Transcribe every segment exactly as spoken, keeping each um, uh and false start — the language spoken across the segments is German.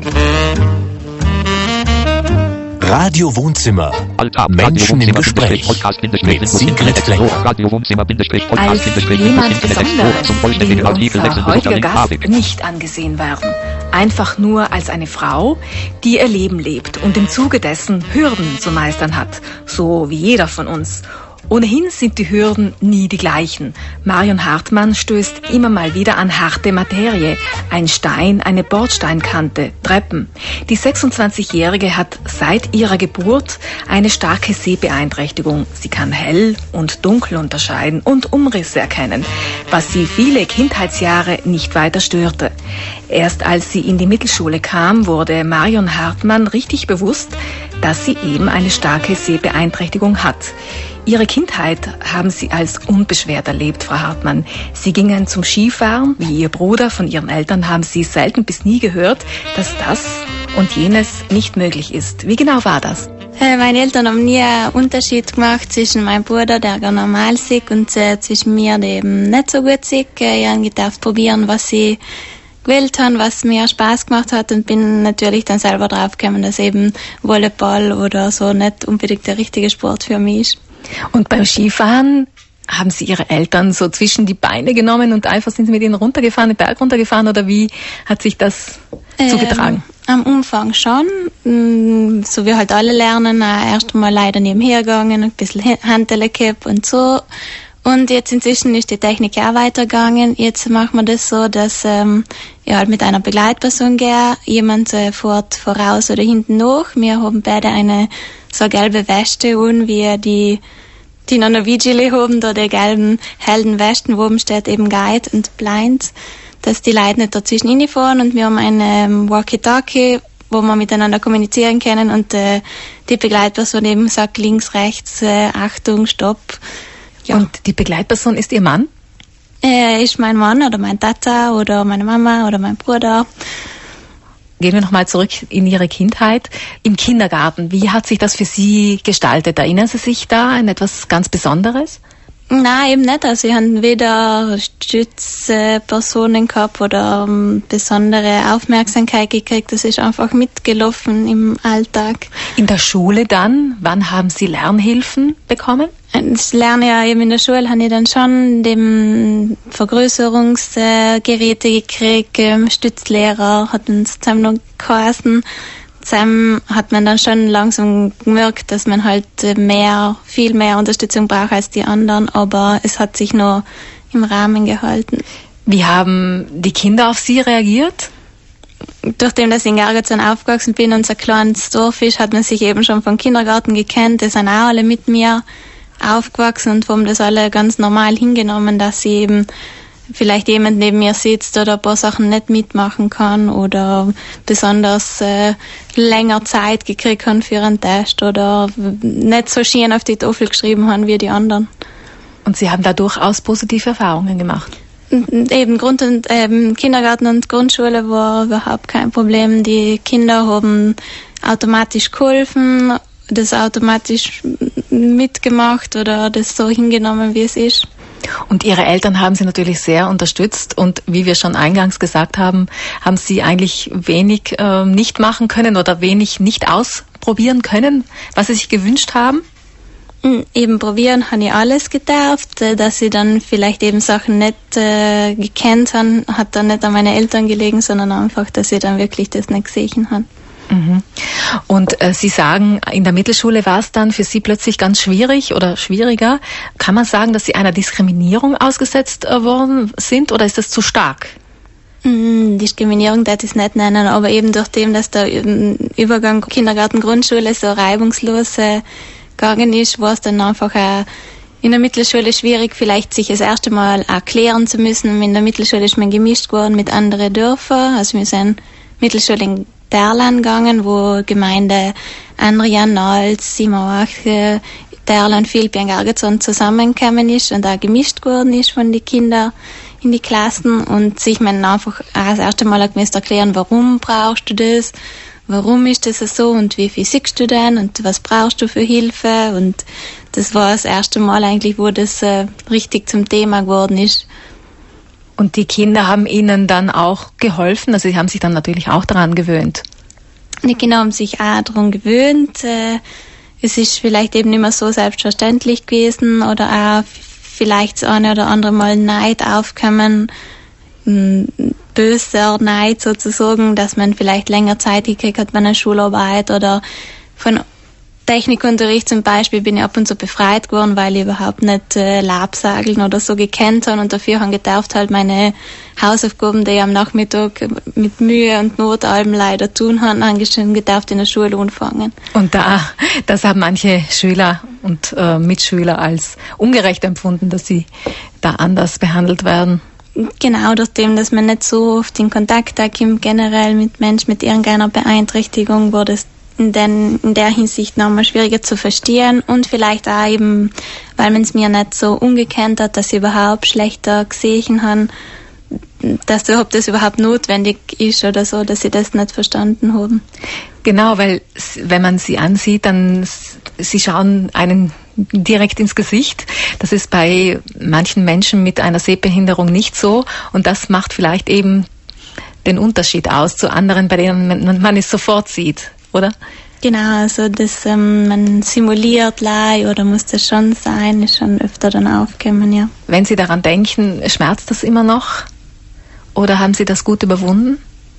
Radio Wohnzimmer. Menschen im Gespräch. Mit Sigrid Klenk. Als jemand Besonderes will unser heutiger Gast nicht angesehen werden. Einfach nur als eine Frau, die ihr Leben lebt und im Zuge dessen Hürden zu meistern hat. So wie jeder von uns. Ohnehin sind die Hürden nie die gleichen. Marion Hartmann stößt immer mal wieder an harte Materie. Ein Stein, eine Bordsteinkante, Treppen. Die sechsundzwanzigjährige hat seit ihrer Geburt eine starke Sehbeeinträchtigung. Sie kann hell und dunkel unterscheiden und Umrisse erkennen, was sie viele Kindheitsjahre nicht weiter störte. Erst als sie in die Mittelschule kam, wurde Marion Hartmann richtig bewusst, dass sie eben eine starke Sehbeeinträchtigung hat. Ihre Kindheit haben Sie als unbeschwert erlebt, Frau Hartmann. Sie gingen zum Skifahren, wie Ihr Bruder. Von Ihren Eltern haben Sie selten bis nie gehört, dass das und jenes nicht möglich ist. Wie genau war das? Äh, meine Eltern haben nie einen Unterschied gemacht zwischen meinem Bruder, der gar normal sieht, und äh, zwischen mir, der eben nicht so gut sieht. Äh, ich habe gedacht, probieren, was sie gewählt haben, was mir Spaß gemacht hat, und bin natürlich dann selber draufgekommen, dass eben Volleyball oder so nicht unbedingt der richtige Sport für mich ist. Und beim Skifahren haben Sie Ihre Eltern so zwischen die Beine genommen und einfach sind Sie mit ihnen runtergefahren, den Berg runtergefahren, oder wie hat sich das ähm, zugetragen? Am Anfang schon, so wie halt alle lernen, erst einmal leider nebenher gegangen, ein bisschen Handele gehabt und so. Und jetzt inzwischen ist die Technik auch weitergegangen. Jetzt machen wir das so, dass ähm, ich halt mit einer Begleitperson gehe. Jemand äh, fährt voraus oder hinten nach. Wir haben beide eine so gelbe Weste an, wie die, die noch eine Vigili haben, da die gelben, hellen Westen, wo oben steht eben Guide und Blind, dass die Leute nicht dazwischen reinfahren. Und wir haben eine ähm, Walkie-Talkie, wo wir miteinander kommunizieren können, und äh, die Begleitperson eben sagt links, rechts, äh, Achtung, Stopp. Ja. Und die Begleitperson ist Ihr Mann? Äh, ist mein Mann oder mein Tata oder meine Mama oder mein Bruder. Gehen wir nochmal zurück in Ihre Kindheit. Im Kindergarten, wie hat sich das für Sie gestaltet? Erinnern Sie sich da an etwas ganz Besonderes? Nein, eben nicht. Also ich habe weder Stützpersonen gehabt oder um, besondere Aufmerksamkeit gekriegt. Das ist einfach mitgelaufen im Alltag. In der Schule dann, wann haben Sie Lernhilfen bekommen? Ich lerne ja eben in der Schule, habe ich dann schon dem Vergrößerungsgeräte gekriegt, Stützlehrer hat uns zusammen noch geheißen. Zusammen hat man dann schon langsam gemerkt, dass man halt mehr, viel mehr Unterstützung braucht als die anderen, aber es hat sich nur im Rahmen gehalten. Wie haben die Kinder auf Sie reagiert? Nachdem dass ich in Gargazon aufgewachsen bin und so ein kleines Dorf ist, hat man sich eben schon vom Kindergarten gekannt. Die sind auch alle mit mir aufgewachsen und haben das alle ganz normal hingenommen, dass sie eben vielleicht jemand neben mir sitzt oder ein paar Sachen nicht mitmachen kann oder besonders äh, länger Zeit gekriegt haben für einen Test oder nicht so schön auf die Tafel geschrieben haben wie die anderen. Und Sie haben da durchaus positive Erfahrungen gemacht? Eben Grund- und ähm, Kindergarten und Grundschule war überhaupt kein Problem. Die Kinder haben automatisch geholfen, das automatisch mitgemacht oder das so hingenommen, wie es ist. Und Ihre Eltern haben Sie natürlich sehr unterstützt und wie wir schon eingangs gesagt haben, haben Sie eigentlich wenig äh, nicht machen können oder wenig nicht ausprobieren können, was Sie sich gewünscht haben? Eben probieren habe ich alles gedarft, dass sie dann vielleicht eben Sachen nicht äh, gekannt haben, hat dann nicht an meine Eltern gelegen, sondern einfach, dass sie dann wirklich das nicht gesehen haben. Mhm. Und äh, Sie sagen, in der Mittelschule war es dann für Sie plötzlich ganz schwierig oder schwieriger. Kann man sagen, dass Sie einer Diskriminierung ausgesetzt äh, worden sind oder ist das zu stark? Mm, Diskriminierung darf ich es nicht nennen, aber eben durch dem, dass der Übergang Kindergarten, Grundschule so reibungslos äh, gegangen ist, war es dann einfach auch in der Mittelschule schwierig, vielleicht sich das erste Mal erklären zu müssen. In der Mittelschule ist man gemischt geworden mit anderen Dörfern. Also wir sind Mittelschule in Terlan gegangen, wo Gemeinde Anrian, Nals, Simauach, Terlan, Filpi und Gargazon zusammengekommen ist und auch gemischt geworden ist von den Kindern in die Klassen und sich man einfach auch das erste Mal müssen erklären, warum brauchst du das, warum ist das so und wie viel siehst du denn und was brauchst du für Hilfe, und das war das erste Mal eigentlich, wo das äh, richtig zum Thema geworden ist. Und die Kinder haben Ihnen dann auch geholfen, also Sie haben sich dann natürlich auch daran gewöhnt. Die Kinder haben sich auch daran gewöhnt. Äh, es ist vielleicht eben nicht mehr so selbstverständlich gewesen oder auch vielleicht das eine oder andere Mal Neid aufkommen, böser Neid sozusagen, dass man vielleicht länger Zeit gekriegt hat bei einer Schularbeit oder von Technikunterricht zum Beispiel bin ich ab und zu befreit geworden, weil ich überhaupt nicht äh, Labsageln oder so gekannt habe und dafür haben gedarft halt meine Hausaufgaben, die ich am Nachmittag mit Mühe und Not allem leider tun habe, haben schon gedarft in der Schule anfangen. Und da, das haben manche Schüler und äh, Mitschüler als ungerecht empfunden, dass sie da anders behandelt werden. Genau, durch dem, dass man nicht so oft in Kontakt da kommt, generell mit Menschen mit irgendeiner Beeinträchtigung, wurde es in, den, in der Hinsicht nochmal schwieriger zu verstehen und vielleicht auch eben, weil man es mir nicht so umgekannt hat, dass sie überhaupt schlechter gesehen haben, dass überhaupt das überhaupt notwendig ist oder so, dass sie das nicht verstanden haben. Genau, weil wenn man sie ansieht, dann sie schauen einen direkt ins Gesicht. Das ist bei manchen Menschen mit einer Sehbehinderung nicht so und das macht vielleicht eben den Unterschied aus zu anderen, bei denen man, man es sofort sieht, oder? Genau, also das ähm, man simuliert Leih oder muss das schon sein, ist schon öfter dann aufgekommen, ja. Wenn Sie daran denken, schmerzt das immer noch? Oder haben Sie das gut überwunden?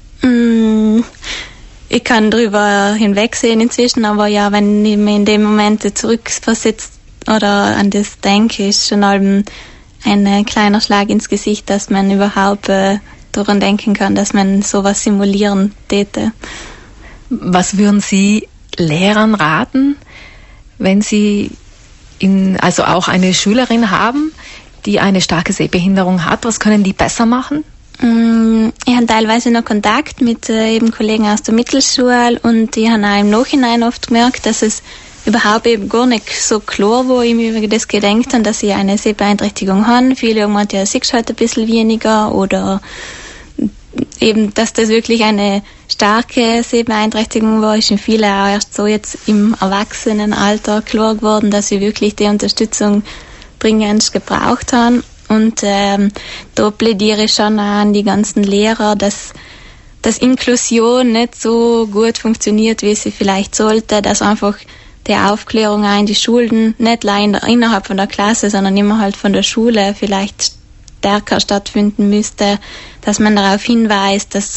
Mm, ich kann drüber hinwegsehen inzwischen, aber ja, wenn ich mir in dem Moment zurückversetzt oder an das denke, ist schon ein, ein kleiner Schlag ins Gesicht, dass man überhaupt äh, daran denken kann, dass man sowas simulieren täte. Was würden Sie Lehrern raten, wenn Sie in, also auch eine Schülerin haben, die eine starke Sehbehinderung hat? Was können die besser machen? Ich habe teilweise noch Kontakt mit äh, eben Kollegen aus der Mittelschule und die haben auch im Nachhinein oft gemerkt, dass es überhaupt eben gar nicht so klar war, ich mir über das gedacht habe, dass ich eine Sehbeeinträchtigung habe. Viele haben gesagt, ja, siehst halt ein bisschen weniger oder eben, dass das wirklich eine starke Sehbeeinträchtigung war, ist in vielen auch erst so jetzt im Erwachsenenalter klar geworden, dass sie wirklich die Unterstützung dringend gebraucht haben. Und ähm, da plädiere ich schon an die ganzen Lehrer, dass, dass Inklusion nicht so gut funktioniert, wie sie vielleicht sollte, dass einfach die Aufklärung auch in die Schulen nicht allein innerhalb von der Klasse, sondern immer halt von der Schule vielleicht stärker stattfinden müsste, dass man darauf hinweist, dass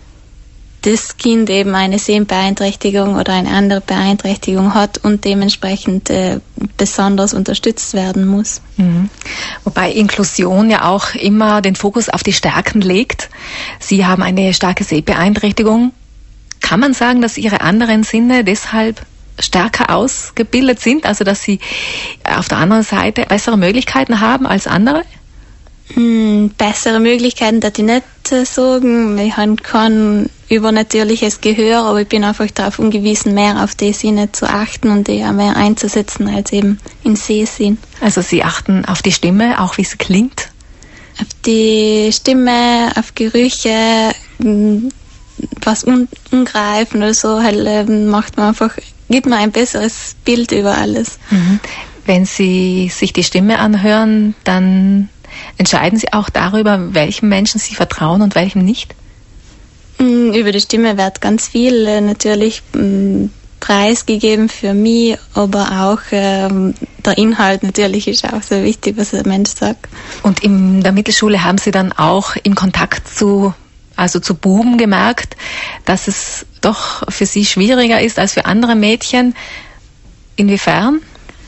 das Kind eben eine Sehbeeinträchtigung oder eine andere Beeinträchtigung hat und dementsprechend äh, besonders unterstützt werden muss. Mhm. Wobei Inklusion ja auch immer den Fokus auf die Stärken legt. Sie haben eine starke Sehbeeinträchtigung. Kann man sagen, dass Ihre anderen Sinne deshalb stärker ausgebildet sind, also dass Sie auf der anderen Seite bessere Möglichkeiten haben als andere? Hm, bessere Möglichkeiten, dass ich nicht äh, sagen. Ich habe kein übernatürliches Gehör, aber ich bin einfach darauf angewiesen, mehr auf die Sinne zu achten und die auch mehr einzusetzen als eben im Sehsinn. Also Sie achten auf die Stimme, auch wie sie klingt? Auf die Stimme, auf Gerüche, was un- ungreifen oder so, halt, äh, macht man einfach, gibt mir ein besseres Bild über alles. Mhm. Wenn Sie sich die Stimme anhören, dann entscheiden Sie auch darüber, welchem Menschen Sie vertrauen und welchem nicht? Über die Stimme wird ganz viel äh, natürlich mh, preisgegeben für mich, aber auch ähm, der Inhalt natürlich ist auch sehr wichtig, was der Mensch sagt. Und in der Mittelschule haben Sie dann auch im Kontakt zu, also zu Buben gemerkt, dass es doch für Sie schwieriger ist als für andere Mädchen. Inwiefern?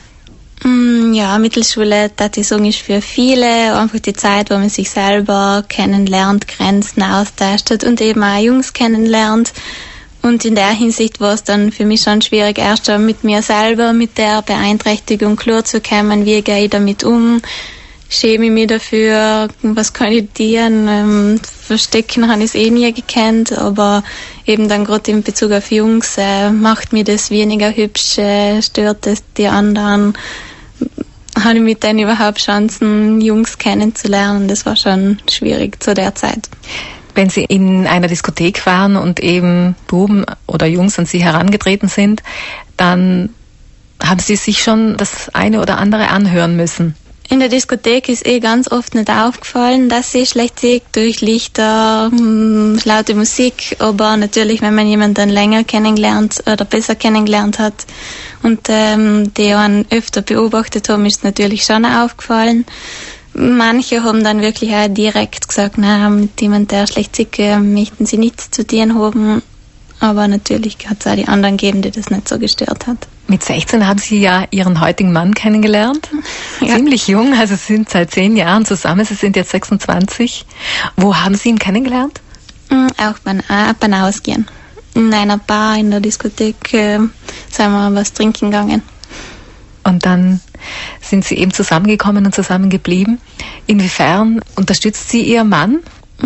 Ja, Mittelschule, das ich sagen, ist für viele einfach die Zeit, wo man sich selber kennenlernt, Grenzen austestet und eben auch Jungs kennenlernt. Und in der Hinsicht war es dann für mich schon schwierig, erst mit mir selber, mit der Beeinträchtigung klar zu kommen, wie gehe ich damit um, schäme ich mich dafür, was kann ich tun, ähm, verstecken habe ich es eh nie gekannt, aber eben dann gerade in Bezug auf Jungs äh, macht mir das weniger hübsch, äh, stört es die anderen, habe ich mit denen überhaupt Chancen, Jungs kennenzulernen, das war schon schwierig zu der Zeit. Wenn Sie in einer Diskothek waren und eben Buben oder Jungs an Sie herangetreten sind, dann haben Sie sich schon das eine oder andere anhören müssen. In der Diskothek ist eh ganz oft nicht aufgefallen, dass sie schlecht sieht, durch Lichter, mh, laute Musik, aber natürlich, wenn man jemanden länger kennengelernt oder besser kennengelernt hat und ähm, die einen öfter beobachtet haben, ist natürlich schon aufgefallen. Manche haben dann wirklich auch direkt gesagt, na, mit jemandem, der schlecht sieht, möchten sie nichts zu tun haben, aber natürlich hat es auch die anderen gegeben, die das nicht so gestört hat. Mit sechzehn haben Sie ja Ihren heutigen Mann kennengelernt. Ja. Ziemlich jung, also Sie sind seit zehn Jahren zusammen. Sie sind jetzt sechsundzwanzig. Wo haben Sie ihn kennengelernt? Auch beim, äh, beim Ausgehen. In einer Bar, in der Diskothek, äh, sind wir was trinken gegangen. Und dann sind Sie eben zusammengekommen und zusammengeblieben. Inwiefern unterstützt Sie Ihr Mann?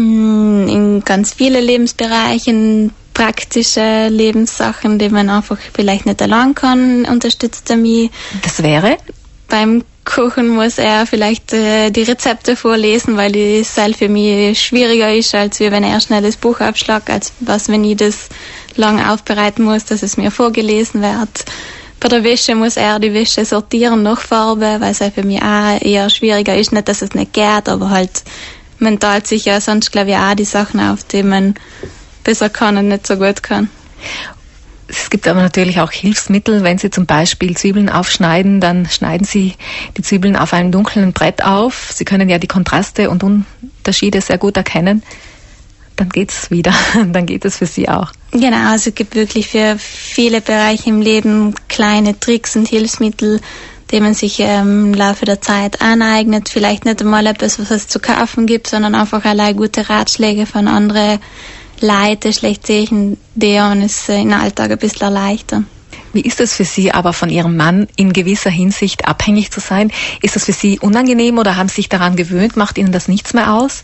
In ganz vielen Lebensbereichen, praktische Lebenssachen, die man einfach vielleicht nicht allein kann, unterstützt er mich. Das wäre? Beim Kochen muss er vielleicht äh, die Rezepte vorlesen, weil das halt für mich schwieriger ist, als wenn er schnell das Buch abschlägt, als was, wenn ich das lang aufbereiten muss, dass es mir vorgelesen wird. Bei der Wäsche muss er die Wäsche sortieren nach Farbe, weil es halt für mich auch eher schwieriger ist. Nicht, dass es nicht geht, aber halt mental sicher, sonst glaube ich auch die Sachen auf, die man besser kann und nicht so gut kann. Es gibt aber natürlich auch Hilfsmittel. Wenn Sie zum Beispiel Zwiebeln aufschneiden, dann schneiden Sie die Zwiebeln auf einem dunklen Brett auf. Sie können ja die Kontraste und Unterschiede sehr gut erkennen. Dann geht's wieder. Dann geht es für Sie auch. Genau, also es gibt wirklich für viele Bereiche im Leben kleine Tricks und Hilfsmittel, die man sich ähm, im Laufe der Zeit aneignet. Vielleicht nicht einmal etwas, was es zu kaufen gibt, sondern einfach allein gute Ratschläge von anderen Leute, schlecht sehen, die uns äh, im Alltag ein bisschen erleichtern. Wie ist es für Sie aber von Ihrem Mann in gewisser Hinsicht abhängig zu sein? Ist das für Sie unangenehm oder haben Sie sich daran gewöhnt? Macht Ihnen das nichts mehr aus?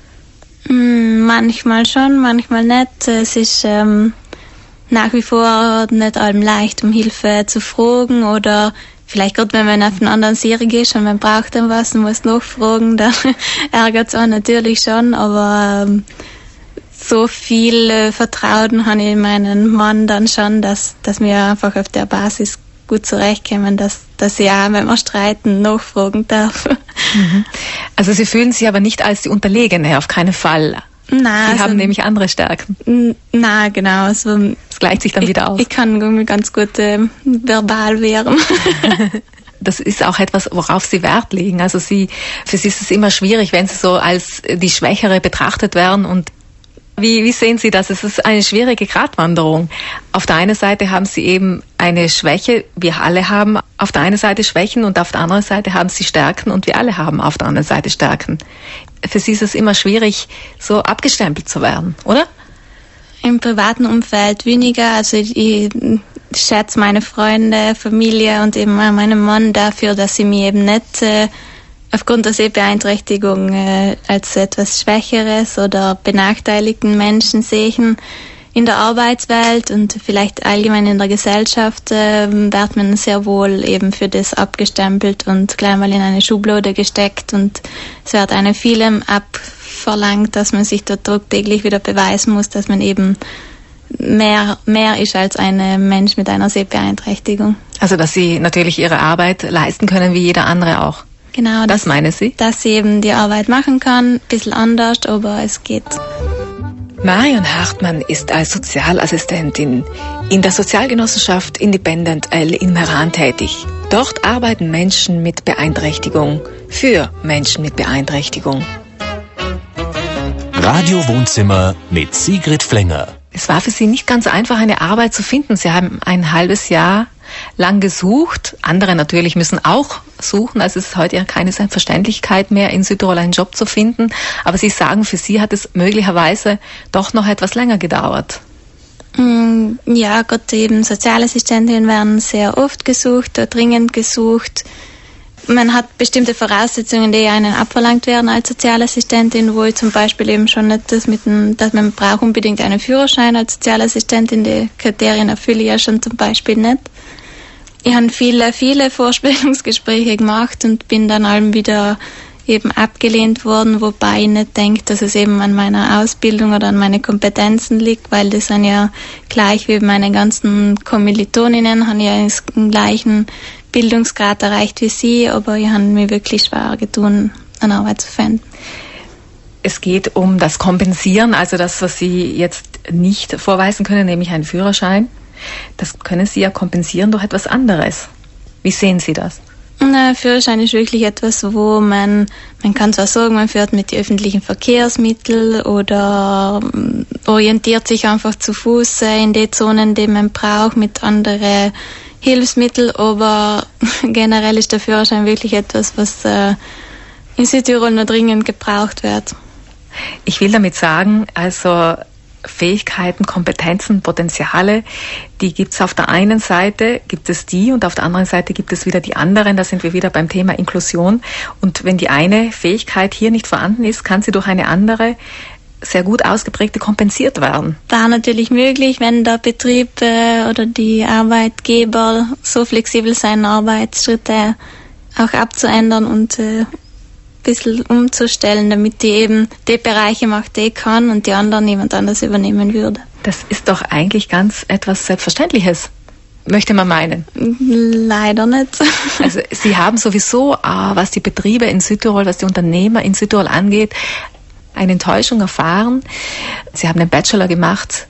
Mm, manchmal schon, manchmal nicht. Es ist ähm, nach wie vor nicht allem leicht, um Hilfe zu fragen oder vielleicht gerade, wenn man auf einen anderen Serie geht und man braucht dann was und muss nachfragen, dann ärgert es auch natürlich schon, aber ähm, so viel äh, Vertrauen habe ich in meinen Mann dann schon, dass, dass wir einfach auf der Basis gut zurechtkommen, dass, dass ich auch, wenn wir streiten, nachfragen darf. Mhm. Also Sie fühlen sich aber nicht als die Unterlegene, auf keinen Fall. Nein, Sie also, haben nämlich andere Stärken. Nein, genau. Also, das gleicht sich dann ich, wieder aus. Ich kann ganz gut äh, verbal wehren. Das ist auch etwas, worauf Sie Wert legen. Also Sie, für Sie ist es immer schwierig, wenn Sie so als die Schwächere betrachtet werden. Und wie, wie sehen Sie das? Es ist eine schwierige Gratwanderung. Auf der einen Seite haben Sie eben eine Schwäche, wir alle haben auf der einen Seite Schwächen und auf der anderen Seite haben Sie Stärken und wir alle haben auf der anderen Seite Stärken. Für Sie ist es immer schwierig, so abgestempelt zu werden, oder? Im privaten Umfeld weniger. Also ich schätze meine Freunde, Familie und eben meinen Mann dafür, dass sie mich eben nicht äh, aufgrund der Sehbeeinträchtigung äh, als etwas Schwächeres oder benachteiligten Menschen sehen. In der Arbeitswelt und vielleicht allgemein in der Gesellschaft äh, wird man sehr wohl eben für das abgestempelt und gleich mal in eine Schublade gesteckt und es wird einem vielem abverlangt, dass man sich dort tagtäglich wieder beweisen muss, dass man eben mehr, mehr ist als ein Mensch mit einer Sehbeeinträchtigung. Also dass Sie natürlich Ihre Arbeit leisten können wie jeder andere auch. Genau. Das, das meinen Sie? Dass sie eben die Arbeit machen kann, ein bisschen anders, aber es geht. Marion Hartmann ist als Sozialassistentin in der Sozialgenossenschaft Independent L in Meran tätig. Dort arbeiten Menschen mit Beeinträchtigung für Menschen mit Beeinträchtigung. Radio Wohnzimmer mit Sigrid Flenger. Es war für Sie nicht ganz einfach, eine Arbeit zu finden. Sie haben ein halbes Jahr lang gesucht. Andere natürlich müssen auch suchen. Also es ist heute ja keine Selbstverständlichkeit mehr, in Südtirol einen Job zu finden. Aber Sie sagen, für Sie hat es möglicherweise doch noch etwas länger gedauert. Ja, Gott, eben Sozialassistentinnen werden sehr oft gesucht, dringend gesucht. Man hat bestimmte Voraussetzungen, die einen abverlangt werden als Sozialassistentin, wo ich zum Beispiel eben schon nicht das mit dem, dass man braucht unbedingt einen Führerschein als Sozialassistentin, die Kriterien erfülle ich ja schon zum Beispiel nicht. Ich habe viele, viele Vorstellungsgespräche gemacht und bin dann allem wieder eben abgelehnt worden, wobei ich nicht denke, dass es eben an meiner Ausbildung oder an meine Kompetenzen liegt, weil das sind ja gleich wie meine ganzen Kommilitoninnen, haben ja den gleichen Bildungsgrad erreicht wie Sie, aber ich habe mir wirklich schwer getan, eine Arbeit zu finden. Es geht um das Kompensieren, also das, was Sie jetzt nicht vorweisen können, nämlich einen Führerschein. Das können Sie ja kompensieren durch etwas anderes. Wie sehen Sie das? Ein Führerschein ist wirklich etwas, wo man, man kann zwar sagen, man fährt mit den öffentlichen Verkehrsmitteln oder orientiert sich einfach zu Fuß in die Zonen, die man braucht, mit anderen Hilfsmitteln, aber generell ist der Führerschein wirklich etwas, was äh, in Südtirol noch dringend gebraucht wird. Ich will damit sagen, also Fähigkeiten, Kompetenzen, Potenziale, die gibt es auf der einen Seite, gibt es die und auf der anderen Seite gibt es wieder die anderen. Da sind wir wieder beim Thema Inklusion. Und wenn die eine Fähigkeit hier nicht vorhanden ist, kann sie durch eine andere, sehr gut ausgeprägte kompensiert werden. War natürlich möglich, wenn der Betrieb äh, oder die Arbeitgeber so flexibel sein, Arbeitsschritte auch abzuändern und äh, bisschen umzustellen, damit die eben die Bereiche macht, die ich kann und die anderen jemand anders übernehmen würde. Das ist doch eigentlich ganz etwas Selbstverständliches, möchte man meinen. Leider nicht. Also Sie haben sowieso, was die Betriebe in Südtirol, was die Unternehmer in Südtirol angeht, eine Enttäuschung erfahren. Sie haben einen Bachelor gemacht.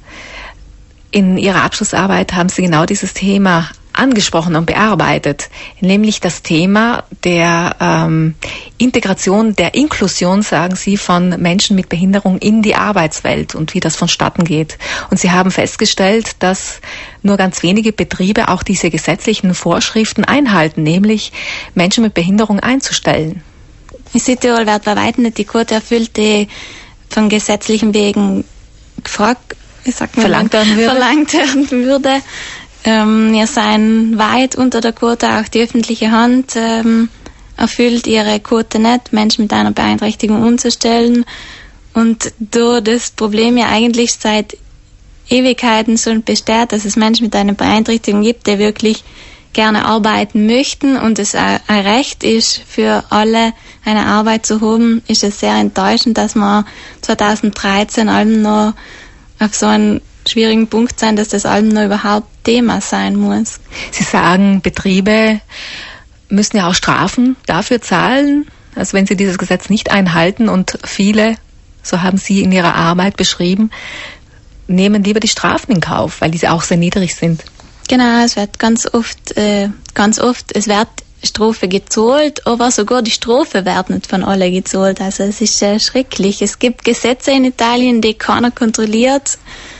In Ihrer Abschlussarbeit haben Sie genau dieses Thema angesprochen und bearbeitet, nämlich das Thema der ähm, Integration, der Inklusion, sagen Sie, von Menschen mit Behinderung in die Arbeitswelt und wie das vonstatten geht. Und Sie haben festgestellt, dass nur ganz wenige Betriebe auch diese gesetzlichen Vorschriften einhalten, nämlich Menschen mit Behinderung einzustellen. In Südtirol wird bei weitem nicht die Quote erfüllt, die von gesetzlichen Wegen gefragt, wie sagt man, verlangt werden würde. Verlangt werden würde. Ähm, wir sind weit unter der Quote, auch die öffentliche Hand ähm, erfüllt ihre Quote nicht, Menschen mit einer Beeinträchtigung umzustellen. Und da das Problem ja eigentlich seit Ewigkeiten schon besteht, dass es Menschen mit einer Beeinträchtigung gibt, die wirklich gerne arbeiten möchten und es ein Recht ist für alle, eine Arbeit zu haben, ist es sehr enttäuschend, dass wir zweitausenddreizehn allem noch auf so einen schwierigen Punkt sein, dass das allem noch überhaupt Thema sein muss. Sie sagen, Betriebe müssen ja auch Strafen dafür zahlen, also wenn sie dieses Gesetz nicht einhalten, und viele, so haben Sie in Ihrer Arbeit beschrieben, nehmen lieber die Strafen in Kauf, weil diese auch sehr niedrig sind. Genau, es wird ganz oft, äh, ganz oft, es wird Strafe gezahlt, aber sogar die Strafe wird nicht von allen gezahlt. Also es ist äh, schrecklich. Es gibt Gesetze in Italien, die keiner kontrolliert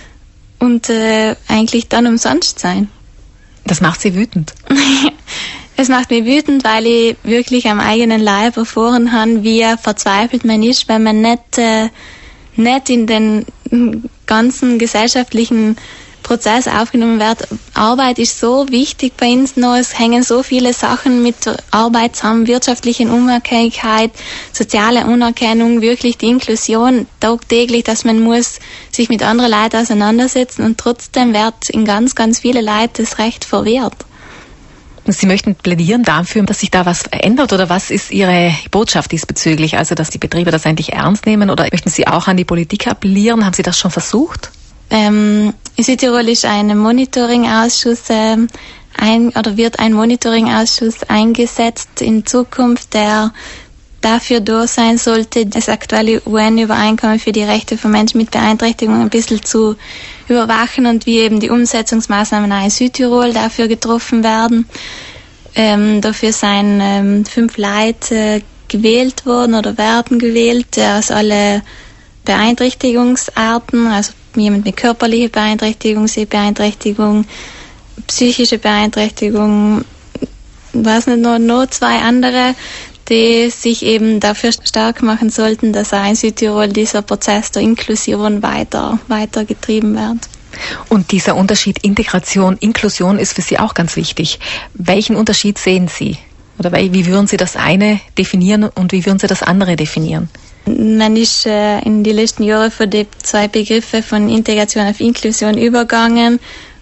und äh, eigentlich dann umsonst sein. Das macht Sie wütend. Es macht mich wütend, weil ich wirklich am eigenen Leib erfahren habe, wie verzweifelt man ist, wenn man nicht, äh, nicht in den ganzen gesellschaftlichen Prozess aufgenommen wird. Arbeit ist so wichtig bei uns noch. Es hängen so viele Sachen mit Arbeit zusammen, wirtschaftliche Unabhängigkeit, soziale Anerkennung, wirklich die Inklusion tagtäglich, dass man muss sich mit anderen Leuten auseinandersetzen, und trotzdem wird in ganz, ganz viele Leute das Recht verwehrt. Sie möchten plädieren dafür, dass sich da was verändert, oder was ist Ihre Botschaft diesbezüglich? Also, dass die Betriebe das eigentlich ernst nehmen, oder möchten Sie auch an die Politik appellieren? Haben Sie das schon versucht? Ähm, in Südtirol ist ein Monitoring-Ausschuss ähm, ein, oder wird ein Monitoring-Ausschuss eingesetzt in Zukunft, der dafür da sein sollte, das aktuelle U N-Übereinkommen für die Rechte von Menschen mit Beeinträchtigung ein bisschen zu überwachen und wie eben die Umsetzungsmaßnahmen auch in Südtirol dafür getroffen werden. Ähm, dafür sind ähm, fünf Leute äh, gewählt worden oder werden gewählt äh, aus alle Beeinträchtigungsarten, also jemand mit körperlicher Beeinträchtigung, Sehbeeinträchtigung, psychische Beeinträchtigung, weiß nicht, noch, noch zwei andere, die sich eben dafür stark machen sollten, dass auch in Südtirol dieser Prozess der Inklusion weiter, weiter getrieben wird. Und dieser Unterschied Integration, Inklusion ist für Sie auch ganz wichtig. Welchen Unterschied sehen Sie? Oder wie würden Sie das eine definieren und wie würden Sie das andere definieren? Man ist äh, in den letzten Jahren von den zwei Begriffe von Integration auf Inklusion übergegangen,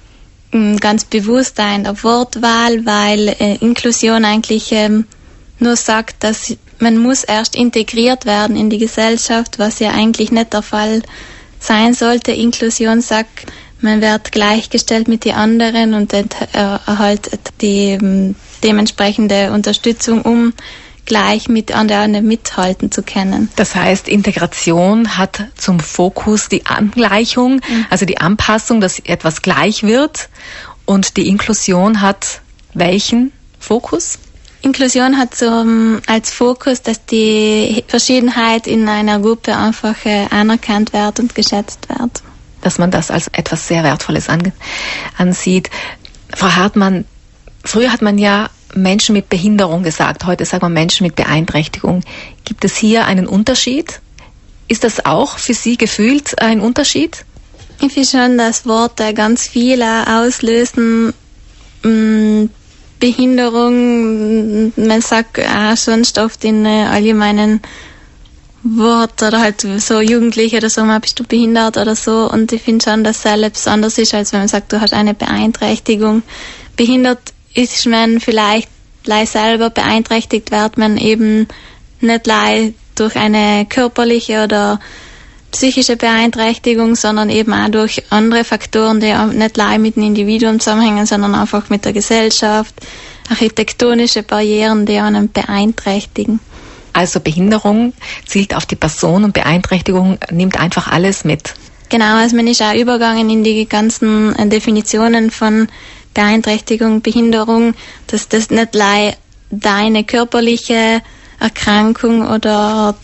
ganz bewusst auch in der Wortwahl, weil äh, Inklusion eigentlich ähm, nur sagt, dass man muss erst integriert werden in die Gesellschaft, was ja eigentlich nicht der Fall sein sollte. Inklusion sagt, man wird gleichgestellt mit den anderen und erhält die dementsprechende Unterstützung, um gleich mit anderen mithalten zu können. Das heißt, Integration hat zum Fokus die Angleichung, mhm. also die Anpassung, dass etwas gleich wird, und die Inklusion hat welchen Fokus? Inklusion hat so um, als Fokus, dass die Verschiedenheit in einer Gruppe einfach äh, anerkannt wird und geschätzt wird. Dass man das als etwas sehr Wertvolles an, ansieht. Frau Hartmann, früher hat man ja Menschen mit Behinderung gesagt, heute sagt man Menschen mit Beeinträchtigung. Gibt es hier einen Unterschied? Ist das auch für Sie gefühlt ein Unterschied? Ich finde schon, dass Worte ganz viele auslösen. Mh, Behinderung, man sagt auch sonst oft in äh, allgemeinen Worten oder halt so Jugendliche oder so, mal bist du behindert oder so. Und ich finde schon, dass es selbst anders ist, als wenn man sagt, du hast eine Beeinträchtigung. Behindert ist man vielleicht gleich selber, beeinträchtigt wird man eben nicht gleich durch eine körperliche oder psychische Beeinträchtigung, sondern eben auch durch andere Faktoren, die nicht gleich mit dem Individuum zusammenhängen, sondern einfach mit der Gesellschaft, architektonische Barrieren, die einen beeinträchtigen. Also Behinderung zielt auf die Person und Beeinträchtigung nimmt einfach alles mit. Genau, also man ist auch übergegangen in die ganzen Definitionen von Beeinträchtigung, Behinderung, dass das nicht gleich deine körperliche Erkrankung oder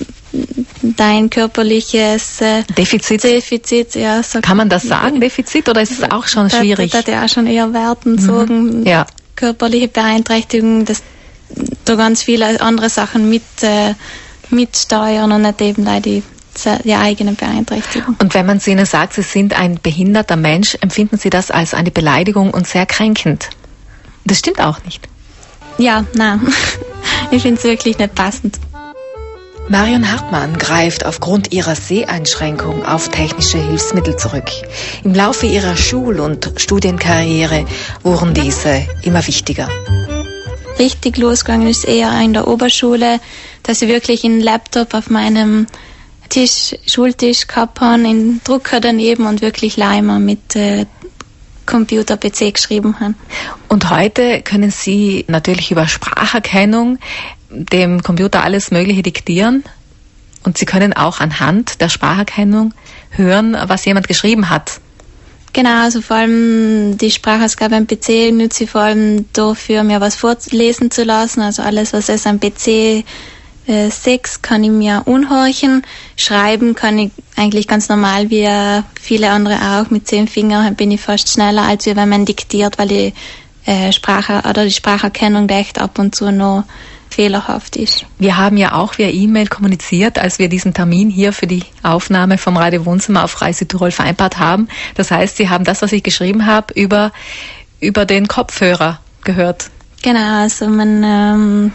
dein körperliches äh, Defizit. Defizit, ja. So kann man das sagen, Defizit, oder ist es auch schon das, schwierig? Das hat ja auch schon eher Werten sagen. Mhm. Ja. Körperliche Beeinträchtigung, dass da ganz viele andere Sachen mit äh, mitsteuern und nicht eben die, die eigene Beeinträchtigung. Und wenn man zu Ihnen sagt, Sie sind ein behinderter Mensch, empfinden Sie das als eine Beleidigung und sehr kränkend? Das stimmt auch nicht. Ja, nein. Ich finde es wirklich nicht passend. Marion Hartmann greift aufgrund ihrer Seheinschränkung auf technische Hilfsmittel zurück. Im Laufe ihrer Schul- und Studienkarriere wurden diese immer wichtiger. Richtig losgegangen ist eher in der Oberschule, dass ich wirklich einen Laptop auf meinem Tisch, Schultisch gehabt habe, einen Drucker daneben und wirklich Leimer mit äh, Computer-P C geschrieben habe. Und heute können Sie natürlich über Spracherkennung dem Computer alles Mögliche diktieren, und Sie können auch anhand der Spracherkennung hören, was jemand geschrieben hat. Genau, also vor allem die Sprachausgabe am P C nutze ich vor allem dafür, mir was vorlesen zu lassen. Also alles, was es am P C äh, sechs kann ich mir anhorchen. Schreiben kann ich eigentlich ganz normal, wie viele andere auch. Mit zehn Fingern bin ich fast schneller, als wenn man diktiert, weil die äh, Sprache oder die Spracherkennung echt ab und zu noch fehlerhaft ist. Wir haben ja auch via E-Mail kommuniziert, als wir diesen Termin hier für die Aufnahme vom Radio Wohnzimmer auf Reise Tirol vereinbart haben. Das heißt, Sie haben das, was ich geschrieben habe, über, über den Kopfhörer gehört. Genau, also man ähm,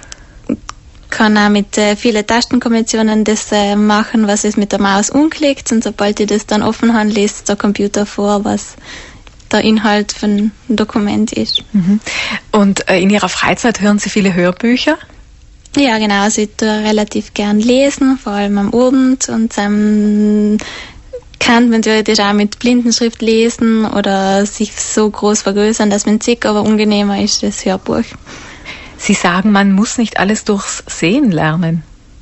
kann auch mit äh, vielen Tastenkombinationen das äh, machen, was es mit der Maus unklickt, und sobald ich das dann offen habe, liest der Computer vor, was der Inhalt von einem Dokument ist. Mhm. Und äh, in Ihrer Freizeit hören Sie viele Hörbücher? Ja, genau. Also ich tue relativ gern lesen, vor allem am Abend. Und ähm, kann man theoretisch auch mit Blindenschrift lesen oder sich so groß vergrößern, dass man sieht, aber angenehmer ist das Hörbuch. Sie sagen, man muss nicht alles durchs Sehen lernen.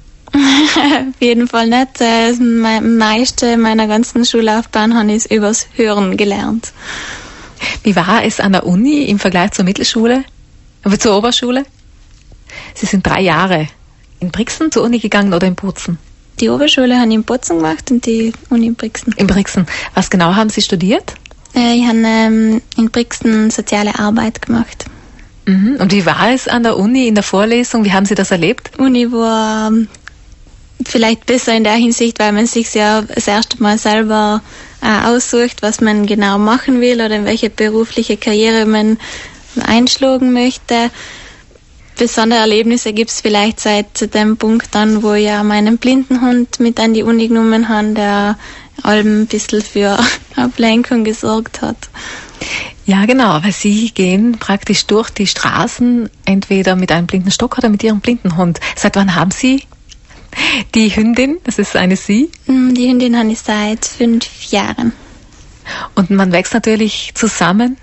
Auf jeden Fall nicht. Das meiste meiner ganzen Schullaufbahn habe ich übers Hören gelernt. Wie war es an der Uni im Vergleich zur Mittelschule, aber zur Oberschule? Sie sind drei Jahre in Brixen zur Uni gegangen oder in Bozen? Die Oberschule habe ich in Bozen gemacht und die Uni in Brixen. In Brixen. Was genau haben Sie studiert? Äh, ich habe ähm, in Brixen soziale Arbeit gemacht. Mhm. Und wie war es an der Uni in der Vorlesung? Wie haben Sie das erlebt? Uni war ähm, vielleicht besser in der Hinsicht, weil man sich ja das erste Mal selber äh, aussucht, was man genau machen will oder in welche berufliche Karriere man einschlagen möchte. Besondere Erlebnisse gibt es vielleicht seit dem Punkt an, wo ich ja meinen Blindenhund mit an die Uni genommen habe, der allem ein bisschen für Ablenkung gesorgt hat. Ja, genau, weil Sie gehen praktisch durch die Straßen, entweder mit einem blinden Stock oder mit Ihrem Blindenhund. Seit wann haben Sie die Hündin? Das ist eine Sie? Die Hündin habe ich seit fünf Jahren. Und man wächst natürlich zusammen.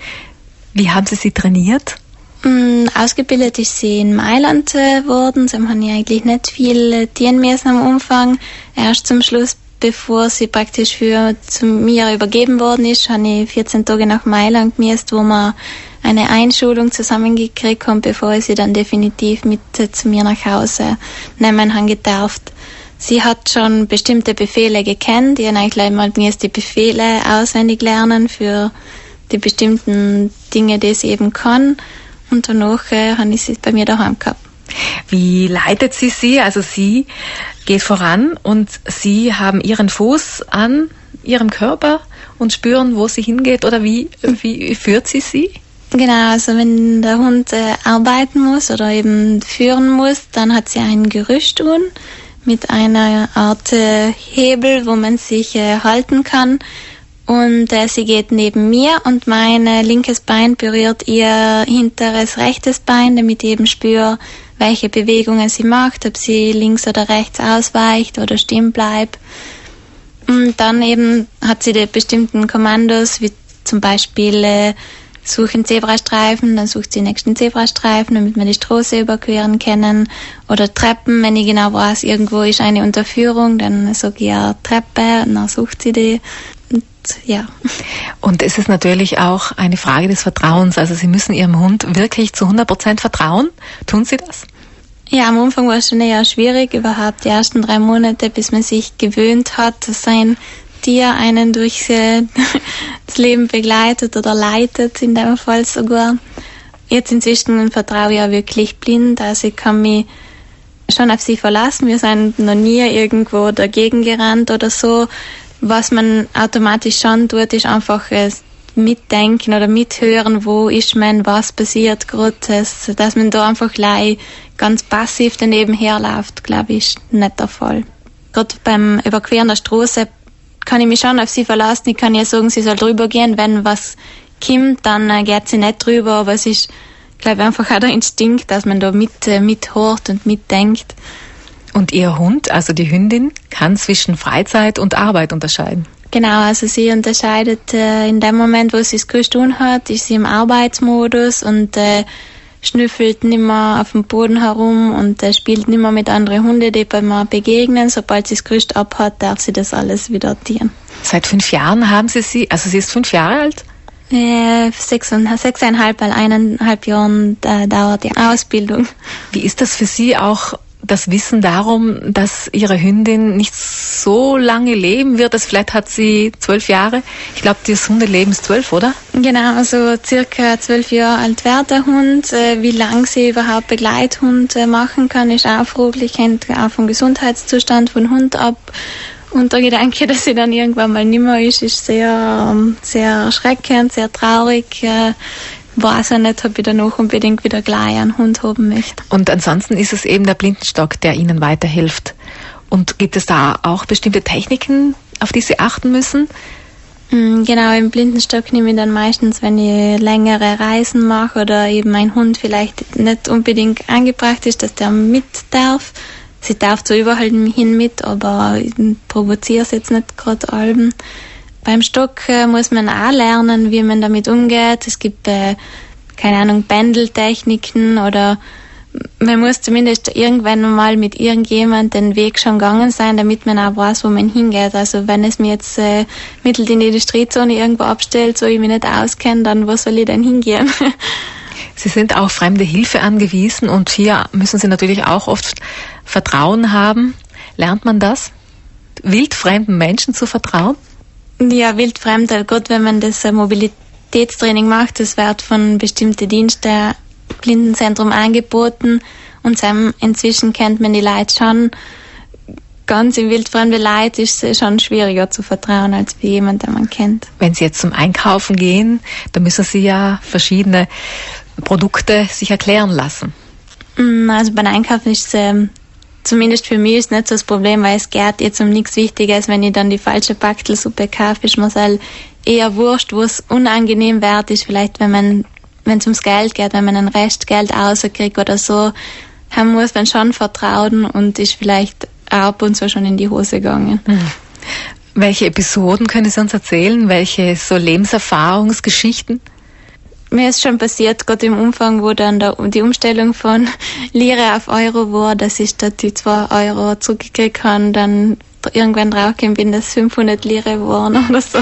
Wie haben Sie sie trainiert? Ausgebildet ist sie in Mailand äh, worden. Sie haben ja eigentlich nicht viel äh, dienen müssen am Anfang. Erst zum Schluss, bevor sie praktisch für zu mir übergeben worden ist, habe ich vierzehn Tage nach Mailand gemusst, wo wir eine Einschulung zusammengekriegt haben, bevor ich sie dann definitiv mit äh, zu mir nach Hause nehmen habe gedarft. Sie hat schon bestimmte Befehle gekannt. Ich habe eigentlich mal die Befehle auswendig lernen für die bestimmten Dinge, die sie eben kann. Und danach äh, habe ich sie bei mir daheim gehabt. Wie leitet sie sie? Also sie geht voran und Sie haben Ihren Fuß an Ihrem Körper und spüren, wo sie hingeht, oder wie, wie führt sie sie? Genau, also wenn der Hund äh, arbeiten muss oder eben führen muss, dann hat sie ein Gerüst un mit einer Art äh, Hebel, wo man sich äh, halten kann. Und äh, sie geht neben mir und mein äh, linkes Bein berührt ihr hinteres rechtes Bein, damit ich eben spüre, welche Bewegungen sie macht, ob sie links oder rechts ausweicht oder stehen bleibt. Und dann eben hat sie die bestimmten Kommandos, wie zum Beispiel äh, suchen Zebrastreifen, dann sucht sie den nächsten Zebrastreifen, damit wir die Straße überqueren können. Oder Treppen, wenn ich genau weiß, irgendwo ist eine Unterführung, dann sage ich ja Treppe und dann sucht sie die. Und ja. Und es ist natürlich auch eine Frage des Vertrauens. Also Sie müssen Ihrem Hund wirklich zu hundert Prozent vertrauen. Tun Sie das? Ja, am Anfang war es schon eher schwierig, überhaupt die ersten drei Monate, bis man sich gewöhnt hat, dass sein Tier einen durch äh, das Leben begleitet oder leitet, in dem Fall sogar. Jetzt inzwischen vertraue ich ja wirklich blind, also ich kann mich schon auf sie verlassen. Wir sind noch nie irgendwo dagegen gerannt oder so. Was man automatisch schon tut, ist einfach äh, mitdenken oder mithören, wo ist man, was passiert gerade, dass, dass man da einfach gleich ganz passiv daneben herläuft, glaube ich, ist nicht der Fall. Gerade beim Überqueren der Straße kann ich mich schon auf sie verlassen. Ich kann ihr sagen, sie soll drüber gehen. Wenn was kommt, dann äh, geht sie nicht drüber, aber es ist, glaube ich, einfach auch der Instinkt, dass man da mit, äh, mithört und mitdenkt. Und Ihr Hund, also die Hündin, kann zwischen Freizeit und Arbeit unterscheiden? Genau, also sie unterscheidet äh, in dem Moment, wo sie es gut tun hat, ist sie im Arbeitsmodus und äh, schnüffelt nicht mehr auf dem Boden herum und äh, spielt nicht mehr mit anderen Hunden, die bei mir begegnen. Sobald sie das Gerüst abhat, darf sie das alles wieder tieren. Seit fünf Jahren haben Sie sie, also sie ist fünf Jahre alt? Äh, sechs und, sechseinhalb, weil eineinhalb Jahren äh, dauert die Ausbildung. Wie ist das für Sie auch, das Wissen darum, dass Ihre Hündin nicht so lange leben wird? Also vielleicht hat sie zwölf Jahre. Ich glaube, das Hundeleben ist zwölf, oder? Genau, also circa zwölf Jahre alt wird der Hund. Wie lange sie überhaupt Begleithund machen kann, ist auch fraglich. Hängt auch vom Gesundheitszustand von Hund ab. Und der Gedanke, dass sie dann irgendwann mal nicht mehr ist, ist sehr, sehr erschreckend, sehr traurig. Weiß er nicht, ob ich danach unbedingt wieder gleich einen Hund haben möchte. Und ansonsten ist es eben der Blindenstock, der Ihnen weiterhilft. Und gibt es da auch bestimmte Techniken, auf die Sie achten müssen? Genau, im Blindenstock nehme ich dann meistens, wenn ich längere Reisen mache oder eben ein Hund vielleicht nicht unbedingt angebracht ist, dass der mit darf. Sie darf zwar überall hin mit, aber ich provoziere es jetzt nicht gerade allem. Beim Stock äh, muss man auch lernen, wie man damit umgeht. Es gibt, äh, keine Ahnung, Pendeltechniken oder man muss zumindest irgendwann mal mit irgendjemand den Weg schon gegangen sein, damit man auch weiß, wo man hingeht. Also wenn es mir jetzt äh, mittels in die Industriezone irgendwo abstellt, so ich mich nicht auskenne, dann wo soll ich denn hingehen? Sie sind auf fremde Hilfe angewiesen und hier müssen Sie natürlich auch oft Vertrauen haben. Lernt man das? Wildfremden Menschen zu vertrauen? Ja, wildfremde, gut, wenn man das Mobilitätstraining macht, das wird von bestimmten Diensten Blindenzentrum angeboten und inzwischen kennt man die Leute schon. Ganz in wildfremde Leute ist es schon schwieriger zu vertrauen als wie jemand, den man kennt. Wenn Sie jetzt zum Einkaufen gehen, dann müssen Sie ja verschiedene Produkte sich erklären lassen. Also beim Einkaufen ist es ähm, zumindest für mich ist nicht so das Problem, weil es geht jetzt um nichts Wichtiges. Wenn ich dann die falsche Backtelsuppe kaufe, ist mir halt eher wurscht, wo es unangenehm wird, ist vielleicht, wenn man, wenn es ums Geld geht, wenn man ein Restgeld rauskriegt oder so, dann muss man schon vertrauen und ist vielleicht ab und zu schon in die Hose gegangen. Mhm. Welche Episoden können Sie uns erzählen? Welche so Lebenserfahrungsgeschichten? Mir ist schon passiert, gerade im Umfang, wo dann der, die Umstellung von Lire auf Euro war, dass ich statt die zwei Euro zurückgekriegt habe, dann irgendwann draufgekommen bin, dass fünfhundert Lire waren oder so.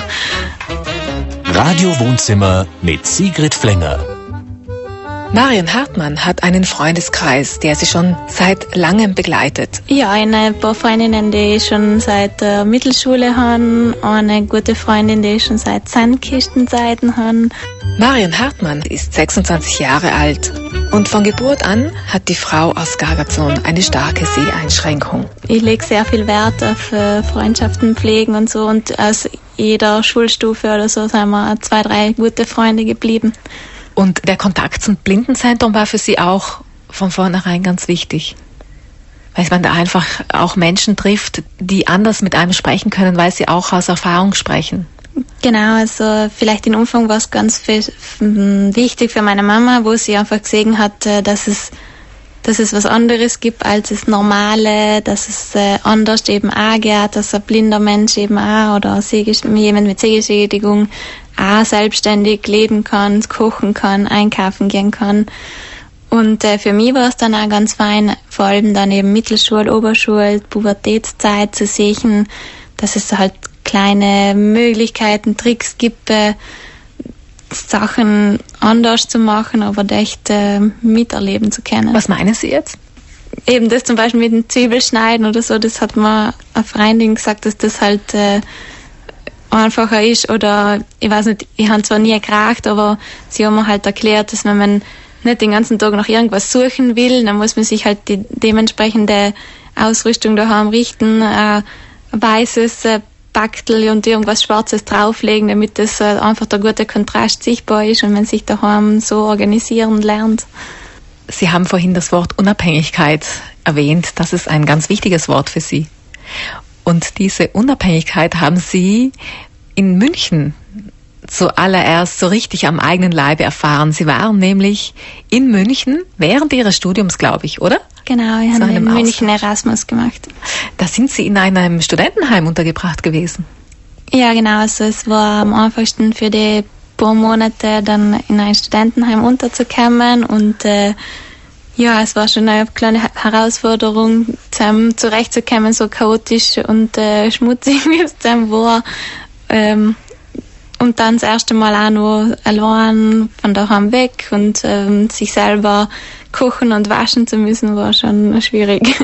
Radio Wohnzimmer mit Sigrid Flenger. Marion Hartmann hat einen Freundeskreis, der sie schon seit langem begleitet. Ja, eine paar Freundinnen, die ich schon seit der Mittelschule habe, eine gute Freundin, die ich schon seit Sandkistenzeiten habe. Marion Hartmann ist sechsundzwanzig Jahre alt und von Geburt an hat die Frau aus Gargarzon eine starke Seheinschränkung. Ich lege sehr viel Wert auf äh, Freundschaften pflegen und so, und aus jeder Schulstufe oder so sind wir zwei, drei gute Freunde geblieben. Und der Kontakt zum Blindenzentrum war für Sie auch von vornherein ganz wichtig, weil man da einfach auch Menschen trifft, die anders mit einem sprechen können, weil sie auch aus Erfahrung sprechen. Genau, also vielleicht in Umfang war es ganz viel, m, wichtig für meine Mama, wo sie einfach gesehen hat, dass es, dass es was anderes gibt als das Normale, dass es äh, anders eben auch geht, dass ein blinder Mensch eben auch oder jemand mit Sehgeschädigung auch selbstständig leben kann, kochen kann, einkaufen gehen kann. Und äh, für mich war es dann auch ganz fein, vor allem dann eben Mittelschule, Oberschule, Pubertätszeit zu sehen, dass es halt kleine Möglichkeiten, Tricks gibt, äh, Sachen anders zu machen, aber echt äh, miterleben zu können. Was meinen Sie jetzt? Eben das zum Beispiel mit dem Zwiebelschneiden oder so, das hat mir eine Freundin gesagt, dass das halt äh, einfacher ist, oder ich weiß nicht, ich habe zwar nie geraucht, aber sie haben mir halt erklärt, dass wenn man nicht den ganzen Tag nach irgendwas suchen will, dann muss man sich halt die dementsprechende Ausrüstung daheim richten, äh, weißes äh, Backtel und irgendwas Schwarzes drauflegen, damit das äh, einfach der gute Kontrast sichtbar ist und man sich daheim so organisieren lernt. Sie haben vorhin das Wort Unabhängigkeit erwähnt. Das ist ein ganz wichtiges Wort für Sie. Und diese Unabhängigkeit haben Sie in München zuallererst so richtig am eigenen Leibe erfahren. Sie waren nämlich in München während Ihres Studiums, glaube ich, oder? Genau, ich habe in München Erasmus gemacht. Da sind Sie in einem Studentenheim untergebracht gewesen? Ja, genau. Also es war am einfachsten für die paar Monate dann in ein Studentenheim unterzukommen, und äh, ja, es war schon eine kleine Herausforderung, zusammen zurechtzukommen, so chaotisch und äh, schmutzig wie es zusammen war. Ähm, und dann das erste Mal auch nur allein von daheim weg und ähm, sich selber kochen und waschen zu müssen, war schon schwierig.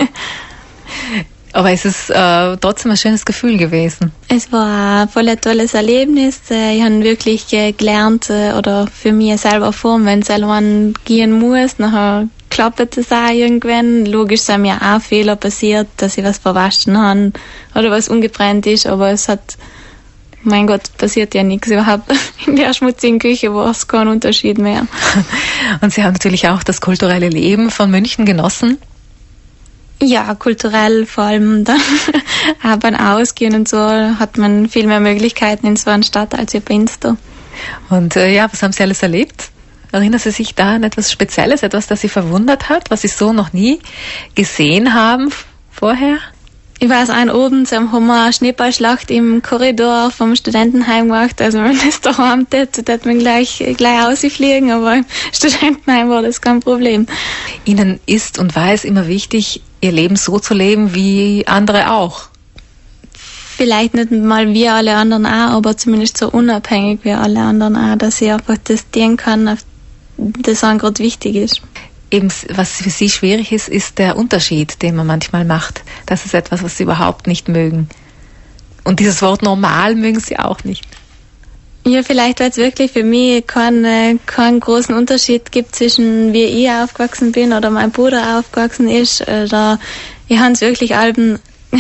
Aber es ist äh, trotzdem ein schönes Gefühl gewesen. Es war ein voll tolles Erlebnis. Ich habe wirklich äh, gelernt, äh, oder für mich selber vor, wenn es allein gehen muss, nachher klappt es auch irgendwann. Logisch sind mir auch Fehler passiert, dass ich was verwaschen habe oder was ungebrannt ist, aber es hat, mein Gott, passiert ja nichts überhaupt. In der schmutzigen Küche war es kein Unterschied mehr. Und Sie haben natürlich auch das kulturelle Leben von München genossen? Ja, kulturell vor allem dann auch beim Ausgehen und so hat man viel mehr Möglichkeiten in so einer Stadt als hier bei Insta. Und äh, ja, was haben Sie alles erlebt? Erinnern Sie sich da an etwas Spezielles, etwas, das Sie verwundert hat, was Sie so noch nie gesehen haben vorher? Ich weiß, ein Abend haben wir eine Schneeballschlacht im Korridor vom Studentenheim gemacht. Also wenn es daheim tät, tät man gleich, gleich rausfliegen, aber im Studentenheim war das kein Problem. Ihnen ist und war es immer wichtig, Ihr Leben so zu leben wie andere auch? Vielleicht nicht mal wie alle anderen auch, aber zumindest so unabhängig wie alle anderen auch, dass ich einfach das dienen kann, das auch gerade wichtig ist. Eben, was für Sie schwierig ist, ist der Unterschied, den man manchmal macht. Das ist etwas, was Sie überhaupt nicht mögen. Und dieses Wort normal mögen Sie auch nicht. Ja, vielleicht, weil es wirklich für mich keinen, keinen großen Unterschied gibt zwischen wie ich aufgewachsen bin oder mein Bruder aufgewachsen ist. Oder ich habe es wirklich Alben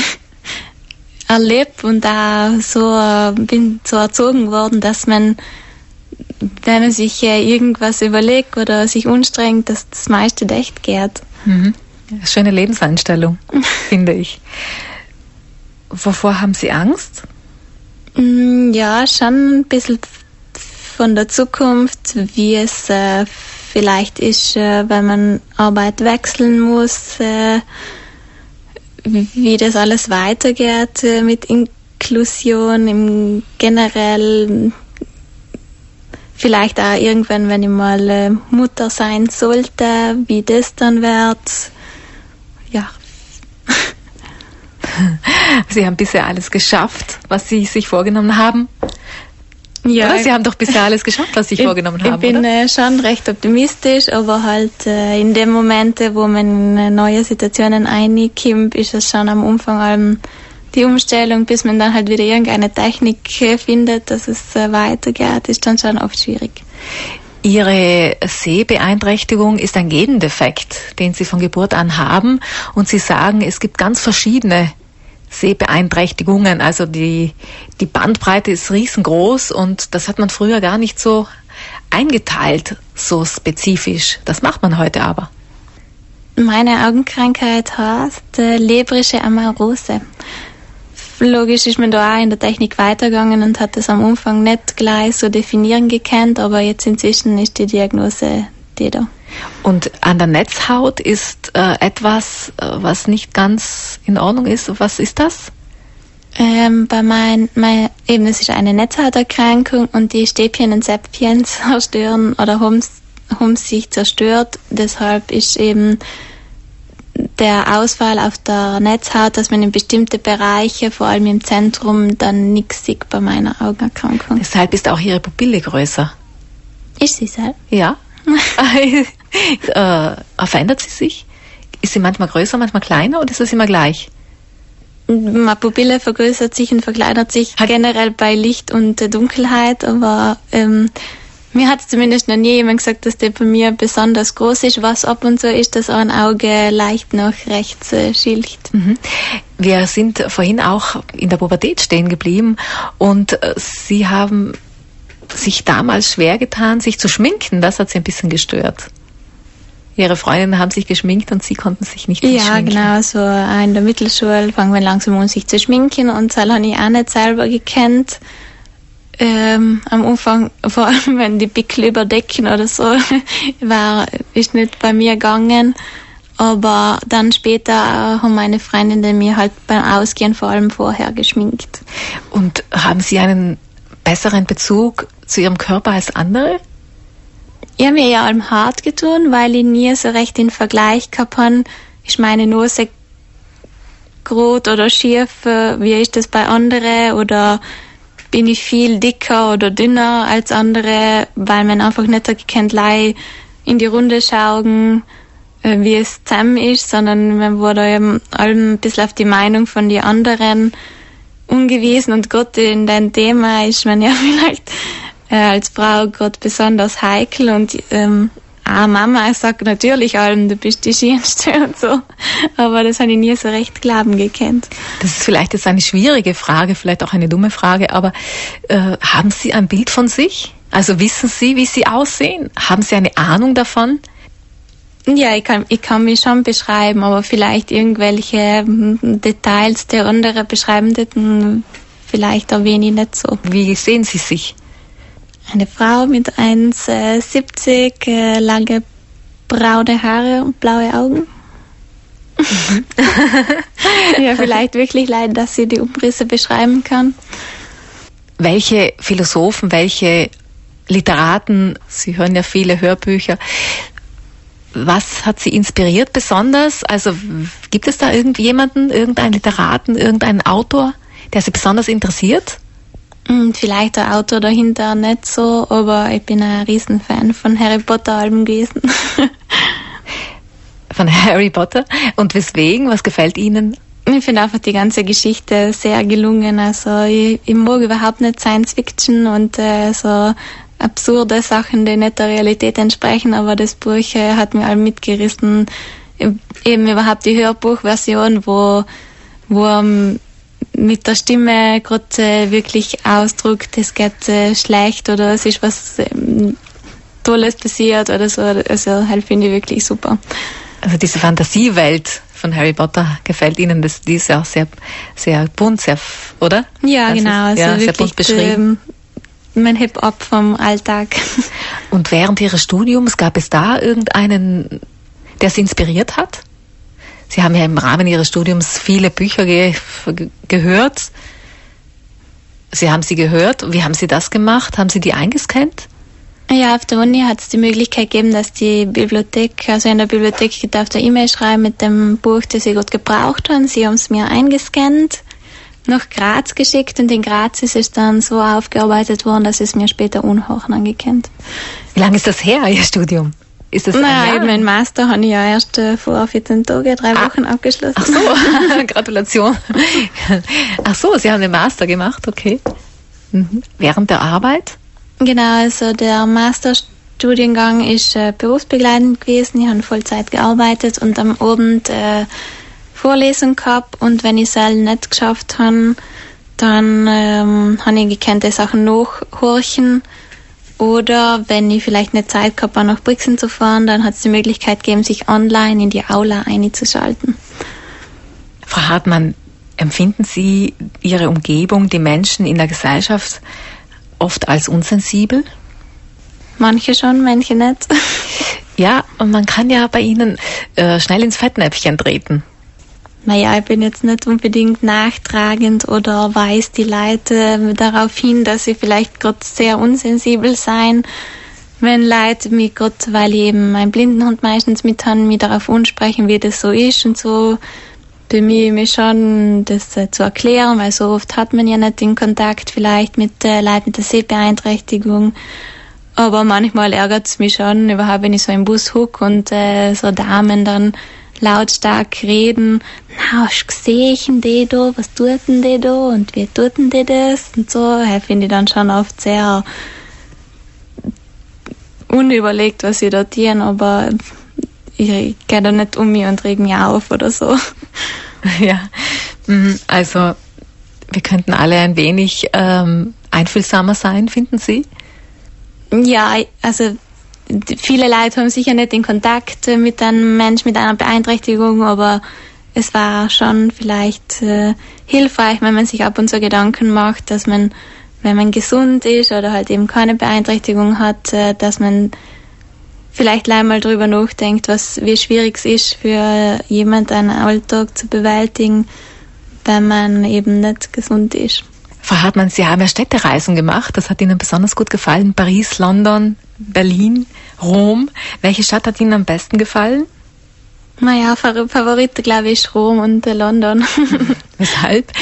erlebt und da so bin so erzogen worden, dass man, wenn man sich irgendwas überlegt oder sich anstrengt, dass das meiste echt geht. Mhm. Schöne Lebenseinstellung, finde ich. Wovor haben Sie Angst? Ja, schon ein bisschen von der Zukunft, wie es äh, vielleicht ist, äh, wenn man Arbeit wechseln muss, äh, wie das alles weitergeht äh, mit Inklusion im generell, vielleicht auch irgendwann, wenn ich mal äh, Mutter sein sollte, wie das dann wird. Ja. Sie haben bisher alles geschafft, was Sie sich vorgenommen haben. Ja, oder? Sie haben doch bisher alles geschafft, was Sie sich vorgenommen haben, Ich bin oder? Äh, schon recht optimistisch, aber halt äh, in den Momenten, wo man in neue Situationen reinkommt, ist es schon am Anfang allem die Umstellung, bis man dann halt wieder irgendeine Technik äh, findet, dass es äh, weitergeht, ist dann schon oft schwierig. Ihre Sehbeeinträchtigung ist ein Gendefekt, den Sie von Geburt an haben, und Sie sagen, es gibt ganz verschiedene Sehbeeinträchtigungen, also die, die Bandbreite ist riesengroß und das hat man früher gar nicht so eingeteilt, so spezifisch. Das macht man heute aber. Meine Augenkrankheit heißt äh, Lebrische Amarose. Logisch ist man da auch in der Technik weitergegangen und hat das am Anfang nicht gleich so definieren gekannt, aber jetzt inzwischen ist die Diagnose die da. Und an der Netzhaut ist äh, etwas, äh, was nicht ganz in Ordnung ist. Was ist das? Ähm, bei mein, mein, eben, es ist eine Netzhauterkrankung und die Stäbchen und Zäpfchen zerstören oder haben, haben sich zerstört. Deshalb ist eben der Ausfall auf der Netzhaut, dass man in bestimmte Bereiche, vor allem im Zentrum, dann nichts sieht bei meiner Augenerkrankung. Deshalb ist auch Ihre Pupille größer. Ist sie so? Ja. äh, verändert sie sich? Ist sie manchmal größer, manchmal kleiner oder ist das immer gleich? Meine Pupille vergrößert sich und verkleinert sich Hat generell bei Licht und Dunkelheit, aber ähm, mir hat zumindest noch nie jemand gesagt, dass der bei mir besonders groß ist. Was ab und zu ist, dass ein Auge leicht nach rechts äh, schilcht. Mhm. Wir sind vorhin auch in der Pubertät stehen geblieben und äh, Sie haben sich damals schwer getan, sich zu schminken. Das hat Sie ein bisschen gestört. Ihre Freundinnen haben sich geschminkt und Sie konnten sich nicht mehr ja, schminken. Ja, genau. So in der Mittelschule fangen wir langsam an, sich zu schminken und das habe ich auch nicht selber gekannt. Ähm, am Anfang, vor allem wenn die Pickel überdecken oder so, war, ist nicht bei mir gegangen. Aber dann später haben meine Freundinnen mir halt beim Ausgehen vor allem vorher geschminkt. Und haben Sie einen besseren Bezug zu Ihrem Körper als andere? Ich habe mir ja allem hart getan, weil ich nie so recht den Vergleich gehabt habe, ist meine Nase rot oder schief, wie ist das bei anderen, oder bin ich viel dicker oder dünner als andere, weil man einfach nicht gekannt in die Runde schauen, wie es zusammen ist, sondern man wurde eben allem ein bisschen auf die Meinung von den anderen ungewiesen, und gerade in dem Thema ist man ja vielleicht äh, als Frau gerade besonders heikel, und ähm, auch Mama sagt natürlich allem, du bist die Schönste und so, aber das habe ich nie so recht glauben gekannt. Das ist vielleicht jetzt eine schwierige Frage, vielleicht auch eine dumme Frage, aber äh, haben Sie ein Bild von sich? Also wissen Sie, wie Sie aussehen? Haben Sie eine Ahnung davon? Ja, ich kann, ich kann mich schon beschreiben, aber vielleicht irgendwelche Details der anderen beschreiben, vielleicht erwähne ich nicht so. Wie sehen Sie sich? Eine Frau mit eins Komma siebzig, äh, lange braune Haare und blaue Augen. Mhm. Ja, vielleicht wirklich leid, dass sie die Umrisse beschreiben kann. Welche Philosophen, welche Literaten, Sie hören ja viele Hörbücher, was hat Sie inspiriert besonders? Also gibt es da irgendjemanden, irgendeinen Literaten, irgendeinen Autor, der Sie besonders interessiert? Vielleicht der Autor dahinter nicht so, aber ich bin ein Riesenfan von Harry Potter Alben gewesen. Von Harry Potter? Und weswegen? Was gefällt Ihnen? Ich finde einfach die ganze Geschichte sehr gelungen. Also ich, ich mag überhaupt nicht Science Fiction und äh, so absurde Sachen, die nicht der Realität entsprechen, aber das Buch äh, hat mir all mitgerissen. Eben überhaupt die Hörbuchversion, wo, wo um, mit der Stimme gerade äh, wirklich ausdrückt, es geht äh, schlecht oder es ist was ähm, Tolles passiert oder so. Also halt finde ich wirklich super. Also diese Fantasiewelt von Harry Potter gefällt Ihnen, das, die ist ja auch sehr, sehr bunt, sehr, oder? Ja, das genau. Ist, also ja, wirklich sehr bunt beschrieben. Ähm, mein Hip-Hop vom Alltag. Und während Ihres Studiums gab es da irgendeinen, der Sie inspiriert hat? Sie haben ja im Rahmen Ihres Studiums viele Bücher ge- gehört. Sie haben sie gehört. Wie haben Sie das gemacht? Haben Sie die eingescannt? Ja, auf der Uni hat es die Möglichkeit gegeben, dass die Bibliothek, also in der Bibliothek, ich darf eine E-Mail schreiben mit dem Buch, das ich gut gebraucht habe. Sie haben es mir eingescannt, nach Graz geschickt und in Graz ist es dann so aufgearbeitet worden, dass es mir später unhören angekannt. Wie lange ist das her, Ihr Studium? Ist das Naja, eben mein Master habe ich ja erst äh, vor vierzehn Tagen, drei ah. Wochen abgeschlossen. Ach so, Gratulation. Ach so, Sie haben den Master gemacht, okay. Mhm. Während der Arbeit? Genau, also der Masterstudiengang ist äh, berufsbegleitend gewesen. Ich habe Vollzeit gearbeitet und am Abend äh, Vorlesung gehabt. Und wenn ich es nicht geschafft habe, dann ähm, habe ich gekannte Sachen nachhorchen. Oder wenn ich vielleicht nicht Zeit gehabt habe, nach Brixen zu fahren, dann hat es die Möglichkeit gegeben, sich online in die Aula einzuschalten. Frau Hartmann, empfinden Sie Ihre Umgebung, die Menschen in der Gesellschaft oft als unsensibel? Manche schon, manche nicht. Ja, und man kann ja bei Ihnen äh, schnell ins Fettnäpfchen treten. Naja, ich bin jetzt nicht unbedingt nachtragend oder weise die Leute darauf hin, dass sie vielleicht gerade sehr unsensibel sein. Wenn Leute mich gerade, weil ich eben meinen Blindenhund meistens mit habe, mich darauf ansprechen, wie das so ist und so, bemühe ich mich schon, das äh, zu erklären, weil so oft hat man ja nicht den Kontakt vielleicht mit äh, Leuten mit der Sehbeeinträchtigung. Aber manchmal ärgert es mich schon, überhaupt wenn ich so im Bus huck und äh, so Damen dann lautstark reden. Na, hast du gesehen, die da, was tut denn die da und wie tut denn die das? Und so, ja, finde ich dann schon oft sehr unüberlegt, was sie da tun, aber ich, ich gehe da nicht um mich und reg mich auf oder so. Ja, also wir könnten alle ein wenig ähm, einfühlsamer sein, finden Sie? Ja, also viele Leute haben sicher nicht den Kontakt mit einem Menschen mit einer Beeinträchtigung, aber es war schon vielleicht äh, hilfreich, wenn man sich ab und zu Gedanken macht, dass man, wenn man gesund ist oder halt eben keine Beeinträchtigung hat, äh, dass man vielleicht einmal drüber nachdenkt, was, wie schwierig es ist für jemanden einen Alltag zu bewältigen, wenn man eben nicht gesund ist. Frau Hartmann, Sie haben ja Städtereisen gemacht, das hat Ihnen besonders gut gefallen. Paris, London, Berlin, Rom. Welche Stadt hat Ihnen am besten gefallen? Naja, Favorit, glaube ich, ist Rom und äh, London. Weshalb?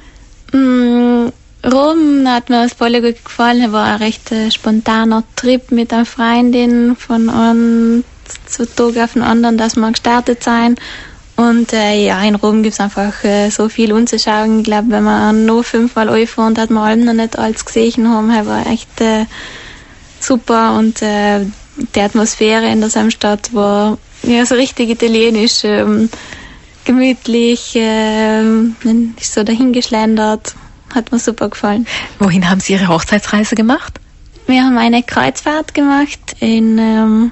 Mm, Rom hat mir voll gut gefallen. Es war ein recht äh, spontaner Trip mit einer Freundin von einem zu Tag auf den anderen, dass wir gestartet sein. Und äh, ja, in Rom gibt es einfach äh, so viel umzuschauen. Ich glaube, wenn man noch fünfmal anfahren, hat man allem noch nicht alles gesehen haben. Es war echt äh, super und äh, die Atmosphäre in der Stadt war ja so richtig italienisch, ähm, gemütlich, äh, ist so dahingeschlendert. Hat mir super gefallen. Wohin haben Sie Ihre Hochzeitsreise gemacht? Wir haben eine Kreuzfahrt gemacht in ähm,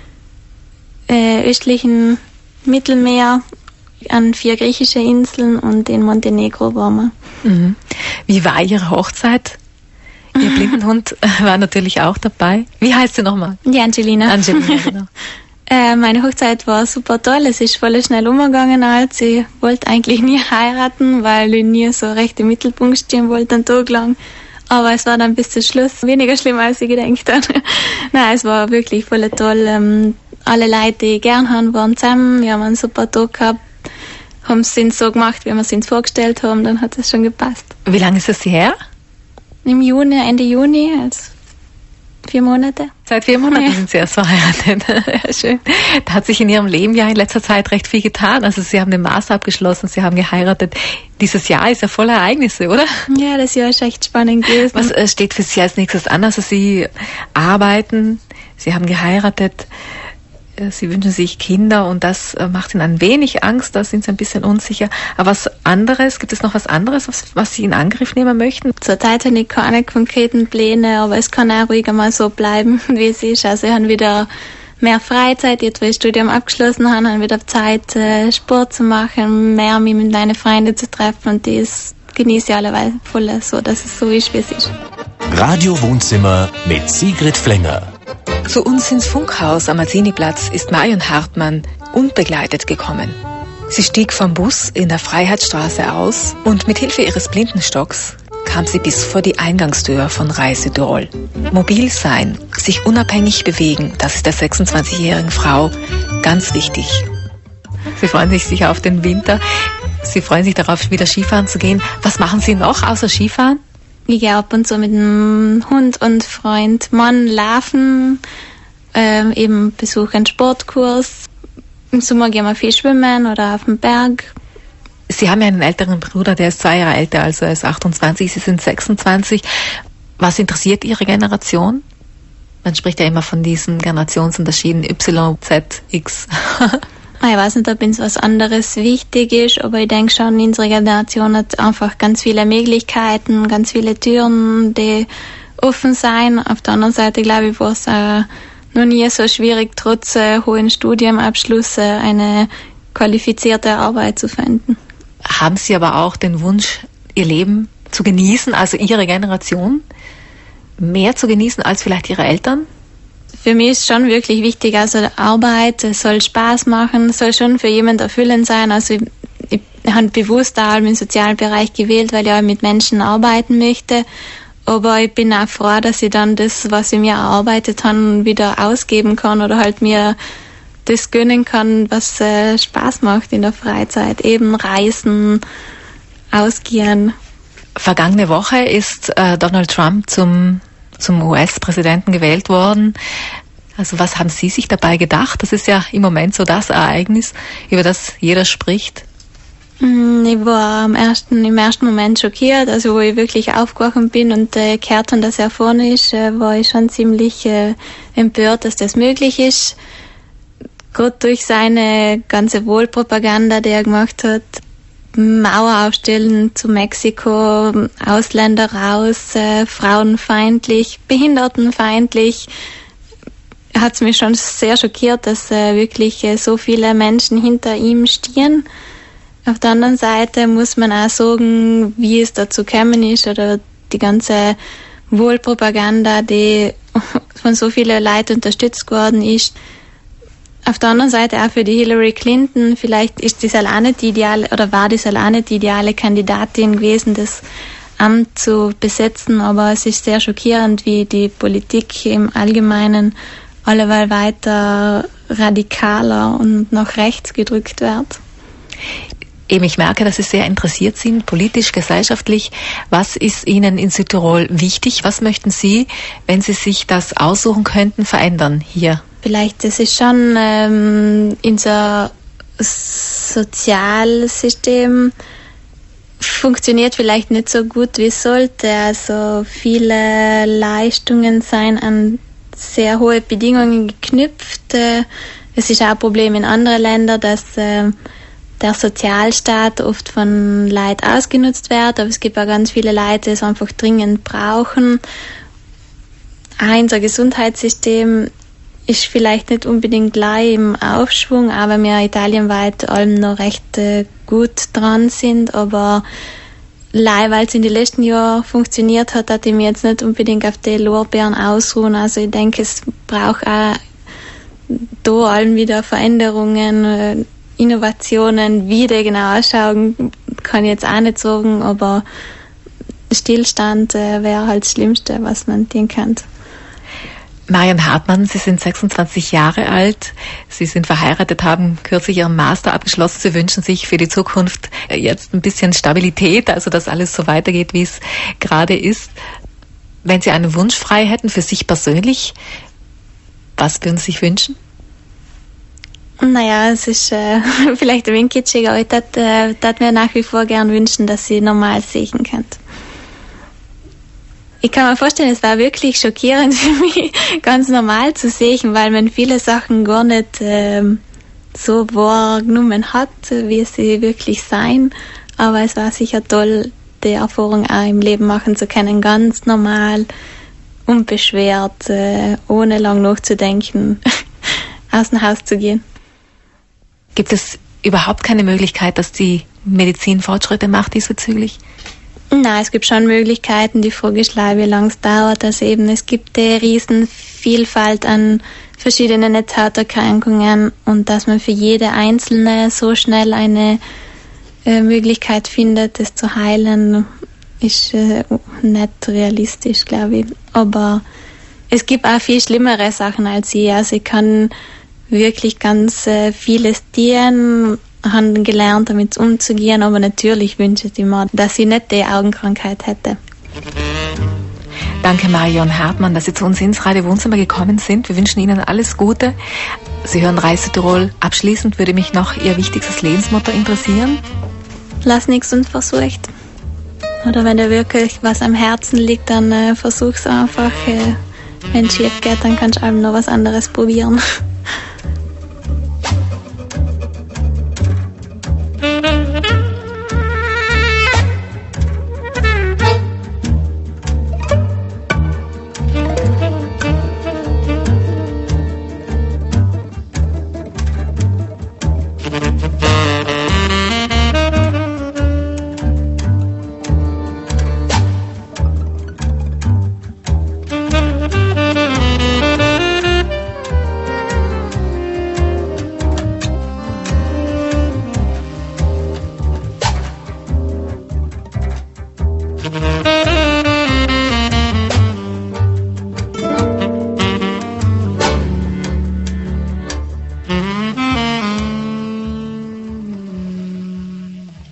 äh, östlichen Mittelmeer, an vier griechische Inseln und in Montenegro waren wir. Mhm. Wie war Ihre Hochzeit? Ihr Blindenhund war natürlich auch dabei. Wie heißt sie nochmal? Die Angelina. Angelina, genau. äh, meine Hochzeit war super toll. Es ist voll schnell umgegangen. Als ich wollte eigentlich nie heiraten, weil ich nie so recht im Mittelpunkt stehen wollte, einen Tag lang. Aber es war dann bis zum Schluss weniger schlimm, als ich gedacht habe. Nein, es war wirklich voll toll. Ähm, alle Leute, die ich gern haben, waren zusammen. Wir haben einen super Tag gehabt. Haben es so gemacht, wie wir es uns vorgestellt haben. Dann hat es schon gepasst. Wie lange ist es her? Im Juni, Ende Juni, also vier Monate. Seit vier Monaten ja. sind Sie erst verheiratet. Ja, schön. Da hat sich in Ihrem Leben ja in letzter Zeit recht viel getan. Also Sie haben den Master abgeschlossen, Sie haben geheiratet. Dieses Jahr ist ja voller Ereignisse, oder? Ja, das Jahr ist echt spannend gewesen. Was äh, steht für Sie als nächstes an? Also Sie arbeiten, Sie haben geheiratet, äh, Sie wünschen sich Kinder und das äh, macht Ihnen ein wenig Angst, da sind Sie ein bisschen unsicher. Aber was anderes, gibt es noch was anderes, was, was Sie in Angriff nehmen möchten? Zurzeit habe ich keine konkreten Pläne, aber es kann auch ruhig einmal so bleiben, wie es ist. Also ich habe wieder mehr Freizeit, jetzt wo ich das Studium abgeschlossen habe, habe ich wieder Zeit, äh, Sport zu machen, mehr mich mit meinen Freunden zu treffen und das genieße ich alleweil voll, so dass es so ist, wie es ist. Radio Wohnzimmer mit Sigrid Flenger. Zu uns ins Funkhaus am Mazzini-Platz ist Marion Hartmann unbegleitet gekommen. Sie stieg vom Bus in der Freiheitsstraße aus und mit Hilfe ihres Blindenstocks kam sie bis vor die Eingangstür von Reise Tirol. Mobil sein, sich unabhängig bewegen, das ist der sechsundzwanzigjährigen Frau ganz wichtig. Sie freuen sich sicher auf den Winter. Sie freuen sich darauf, wieder Skifahren zu gehen. Was machen Sie noch außer Skifahren? Ich gehe ab und zu mit dem Hund und Freund Mann laufen, ähm, eben besuche einen Sportkurs. Im Sommer gehen wir viel schwimmen oder auf den Berg. Sie haben ja einen älteren Bruder, der ist zwei Jahre älter, also er ist achtundzwanzig, Sie sind sechsundzwanzig. Was interessiert Ihre Generation? Man spricht ja immer von diesen Generationsunterschieden Y, Z, X. Ich weiß nicht, ob uns was anderes wichtig ist, aber ich denke schon, unsere Generation hat einfach ganz viele Möglichkeiten, ganz viele Türen, die offen sein. Auf der anderen Seite, glaube ich, war es äh, noch nie so schwierig, trotz äh, hohen Studienabschluss äh, eine qualifizierte Arbeit zu finden. Haben Sie aber auch den Wunsch, Ihr Leben zu genießen, also Ihre Generation, mehr zu genießen als vielleicht Ihre Eltern? Für mich ist schon wirklich wichtig, also Arbeit soll Spaß machen, soll schon für jemanden erfüllend sein. Also ich, ich habe bewusst auch im sozialen Bereich gewählt, weil ich auch mit Menschen arbeiten möchte. Aber ich bin auch froh, dass ich dann das, was ich mir erarbeitet habe, wieder ausgeben kann oder halt mir das gönnen kann, was äh, Spaß macht in der Freizeit. Eben reisen, ausgehen. Vergangene Woche ist äh, Donald Trump zum zum U S-Präsidenten gewählt worden. Also was haben Sie sich dabei gedacht? Das ist ja im Moment so das Ereignis, über das jeder spricht. Ich war am ersten, im ersten Moment schockiert, also wo ich wirklich aufgewacht bin und äh, gehört habe, dass er vorne ist, äh, war ich schon ziemlich äh, empört, dass das möglich ist. Gerade durch seine ganze Wohlpropaganda, die er gemacht hat, Mauer aufstellen zu Mexiko, Ausländer raus, äh, frauenfeindlich, behindertenfeindlich, hat es mich schon sehr schockiert, dass äh, wirklich äh, so viele Menschen hinter ihm stehen. Auf der anderen Seite muss man auch sagen, wie es dazu gekommen ist oder die ganze Wohlpropaganda, die von so vielen Leuten unterstützt worden ist. Auf der anderen Seite auch für die Hillary Clinton, vielleicht ist das alleine nicht die ideale, oder war das alleine nicht die ideale Kandidatin gewesen, das Amt zu besetzen, aber es ist sehr schockierend, wie die Politik im Allgemeinen alleweil weiter radikaler und nach rechts gedrückt wird. Eben, ich merke, dass Sie sehr interessiert sind, politisch, gesellschaftlich. Was ist Ihnen in Südtirol wichtig? Was möchten Sie, wenn Sie sich das aussuchen könnten, verändern hier? Vielleicht, das ist schon ähm, unser Sozialsystem funktioniert vielleicht nicht so gut, wie es sollte. Also viele Leistungen sind an sehr hohe Bedingungen geknüpft. Es ist auch ein Problem in anderen Ländern, dass äh, der Sozialstaat oft von Leuten ausgenutzt wird, aber es gibt auch ganz viele Leute, die es einfach dringend brauchen. Auch unser Gesundheitssystem ist vielleicht nicht unbedingt gleich im Aufschwung, aber wir italienweit allem noch recht äh, gut dran sind, aber leider, weil es in den letzten Jahren funktioniert hat, hat ich mir jetzt nicht unbedingt auf die Lorbeeren ausruhen. Also ich denke, es braucht auch da allen wieder Veränderungen, äh, Innovationen, wie die genau ausschauen, kann ich jetzt auch nicht sagen, aber Stillstand äh, wäre halt das Schlimmste, was man tun kann. Marion Hartmann, Sie sind sechsundzwanzig Jahre alt, Sie sind verheiratet, haben kürzlich Ihren Master abgeschlossen. Sie wünschen sich für die Zukunft jetzt ein bisschen Stabilität, also dass alles so weitergeht, wie es gerade ist. Wenn Sie einen Wunsch frei hätten für sich persönlich, was würden Sie sich wünschen? Naja, es ist äh, vielleicht ein wenig kitschig, aber ich würde äh, mir nach wie vor gern wünschen, dass Sie normal sehen könnt. Ich kann mir vorstellen, es war wirklich schockierend für mich, ganz normal zu sehen, weil man viele Sachen gar nicht ähm, so wahrgenommen hat, wie sie wirklich sein. Aber es war sicher toll, die Erfahrung auch im Leben machen zu können, ganz normal, unbeschwert, äh, ohne lang nachzudenken, aus dem Haus zu gehen. Gibt es überhaupt keine Möglichkeit, dass die Medizin Fortschritte macht diesbezüglich? Nein, es gibt schon Möglichkeiten. Die Frage ist leider, wie lange es dauert. Also eben, es gibt eine riesen Vielfalt an verschiedenen Hauterkrankungen und dass man für jede einzelne so schnell eine äh, Möglichkeit findet, das zu heilen, ist äh, nicht realistisch, glaube ich. Aber es gibt auch viel schlimmere Sachen als sie. Also ich kann wirklich ganz äh, vieles dienen, haben gelernt, damit umzugehen, aber natürlich wünsche ich mir, dass sie nicht die Augenkrankheit hätte. Danke Marion Hartmann, dass Sie zu uns ins Radio Wohnzimmer gekommen sind. Wir wünschen Ihnen alles Gute. Sie hören Reise Tirol. Abschließend würde mich noch Ihr wichtigstes Lebensmotto interessieren. Lass nichts unversucht. Oder wenn dir wirklich was am Herzen liegt, dann äh, versuch's einfach. Äh, wenn es schief geht, dann kannst du eben noch was anderes probieren.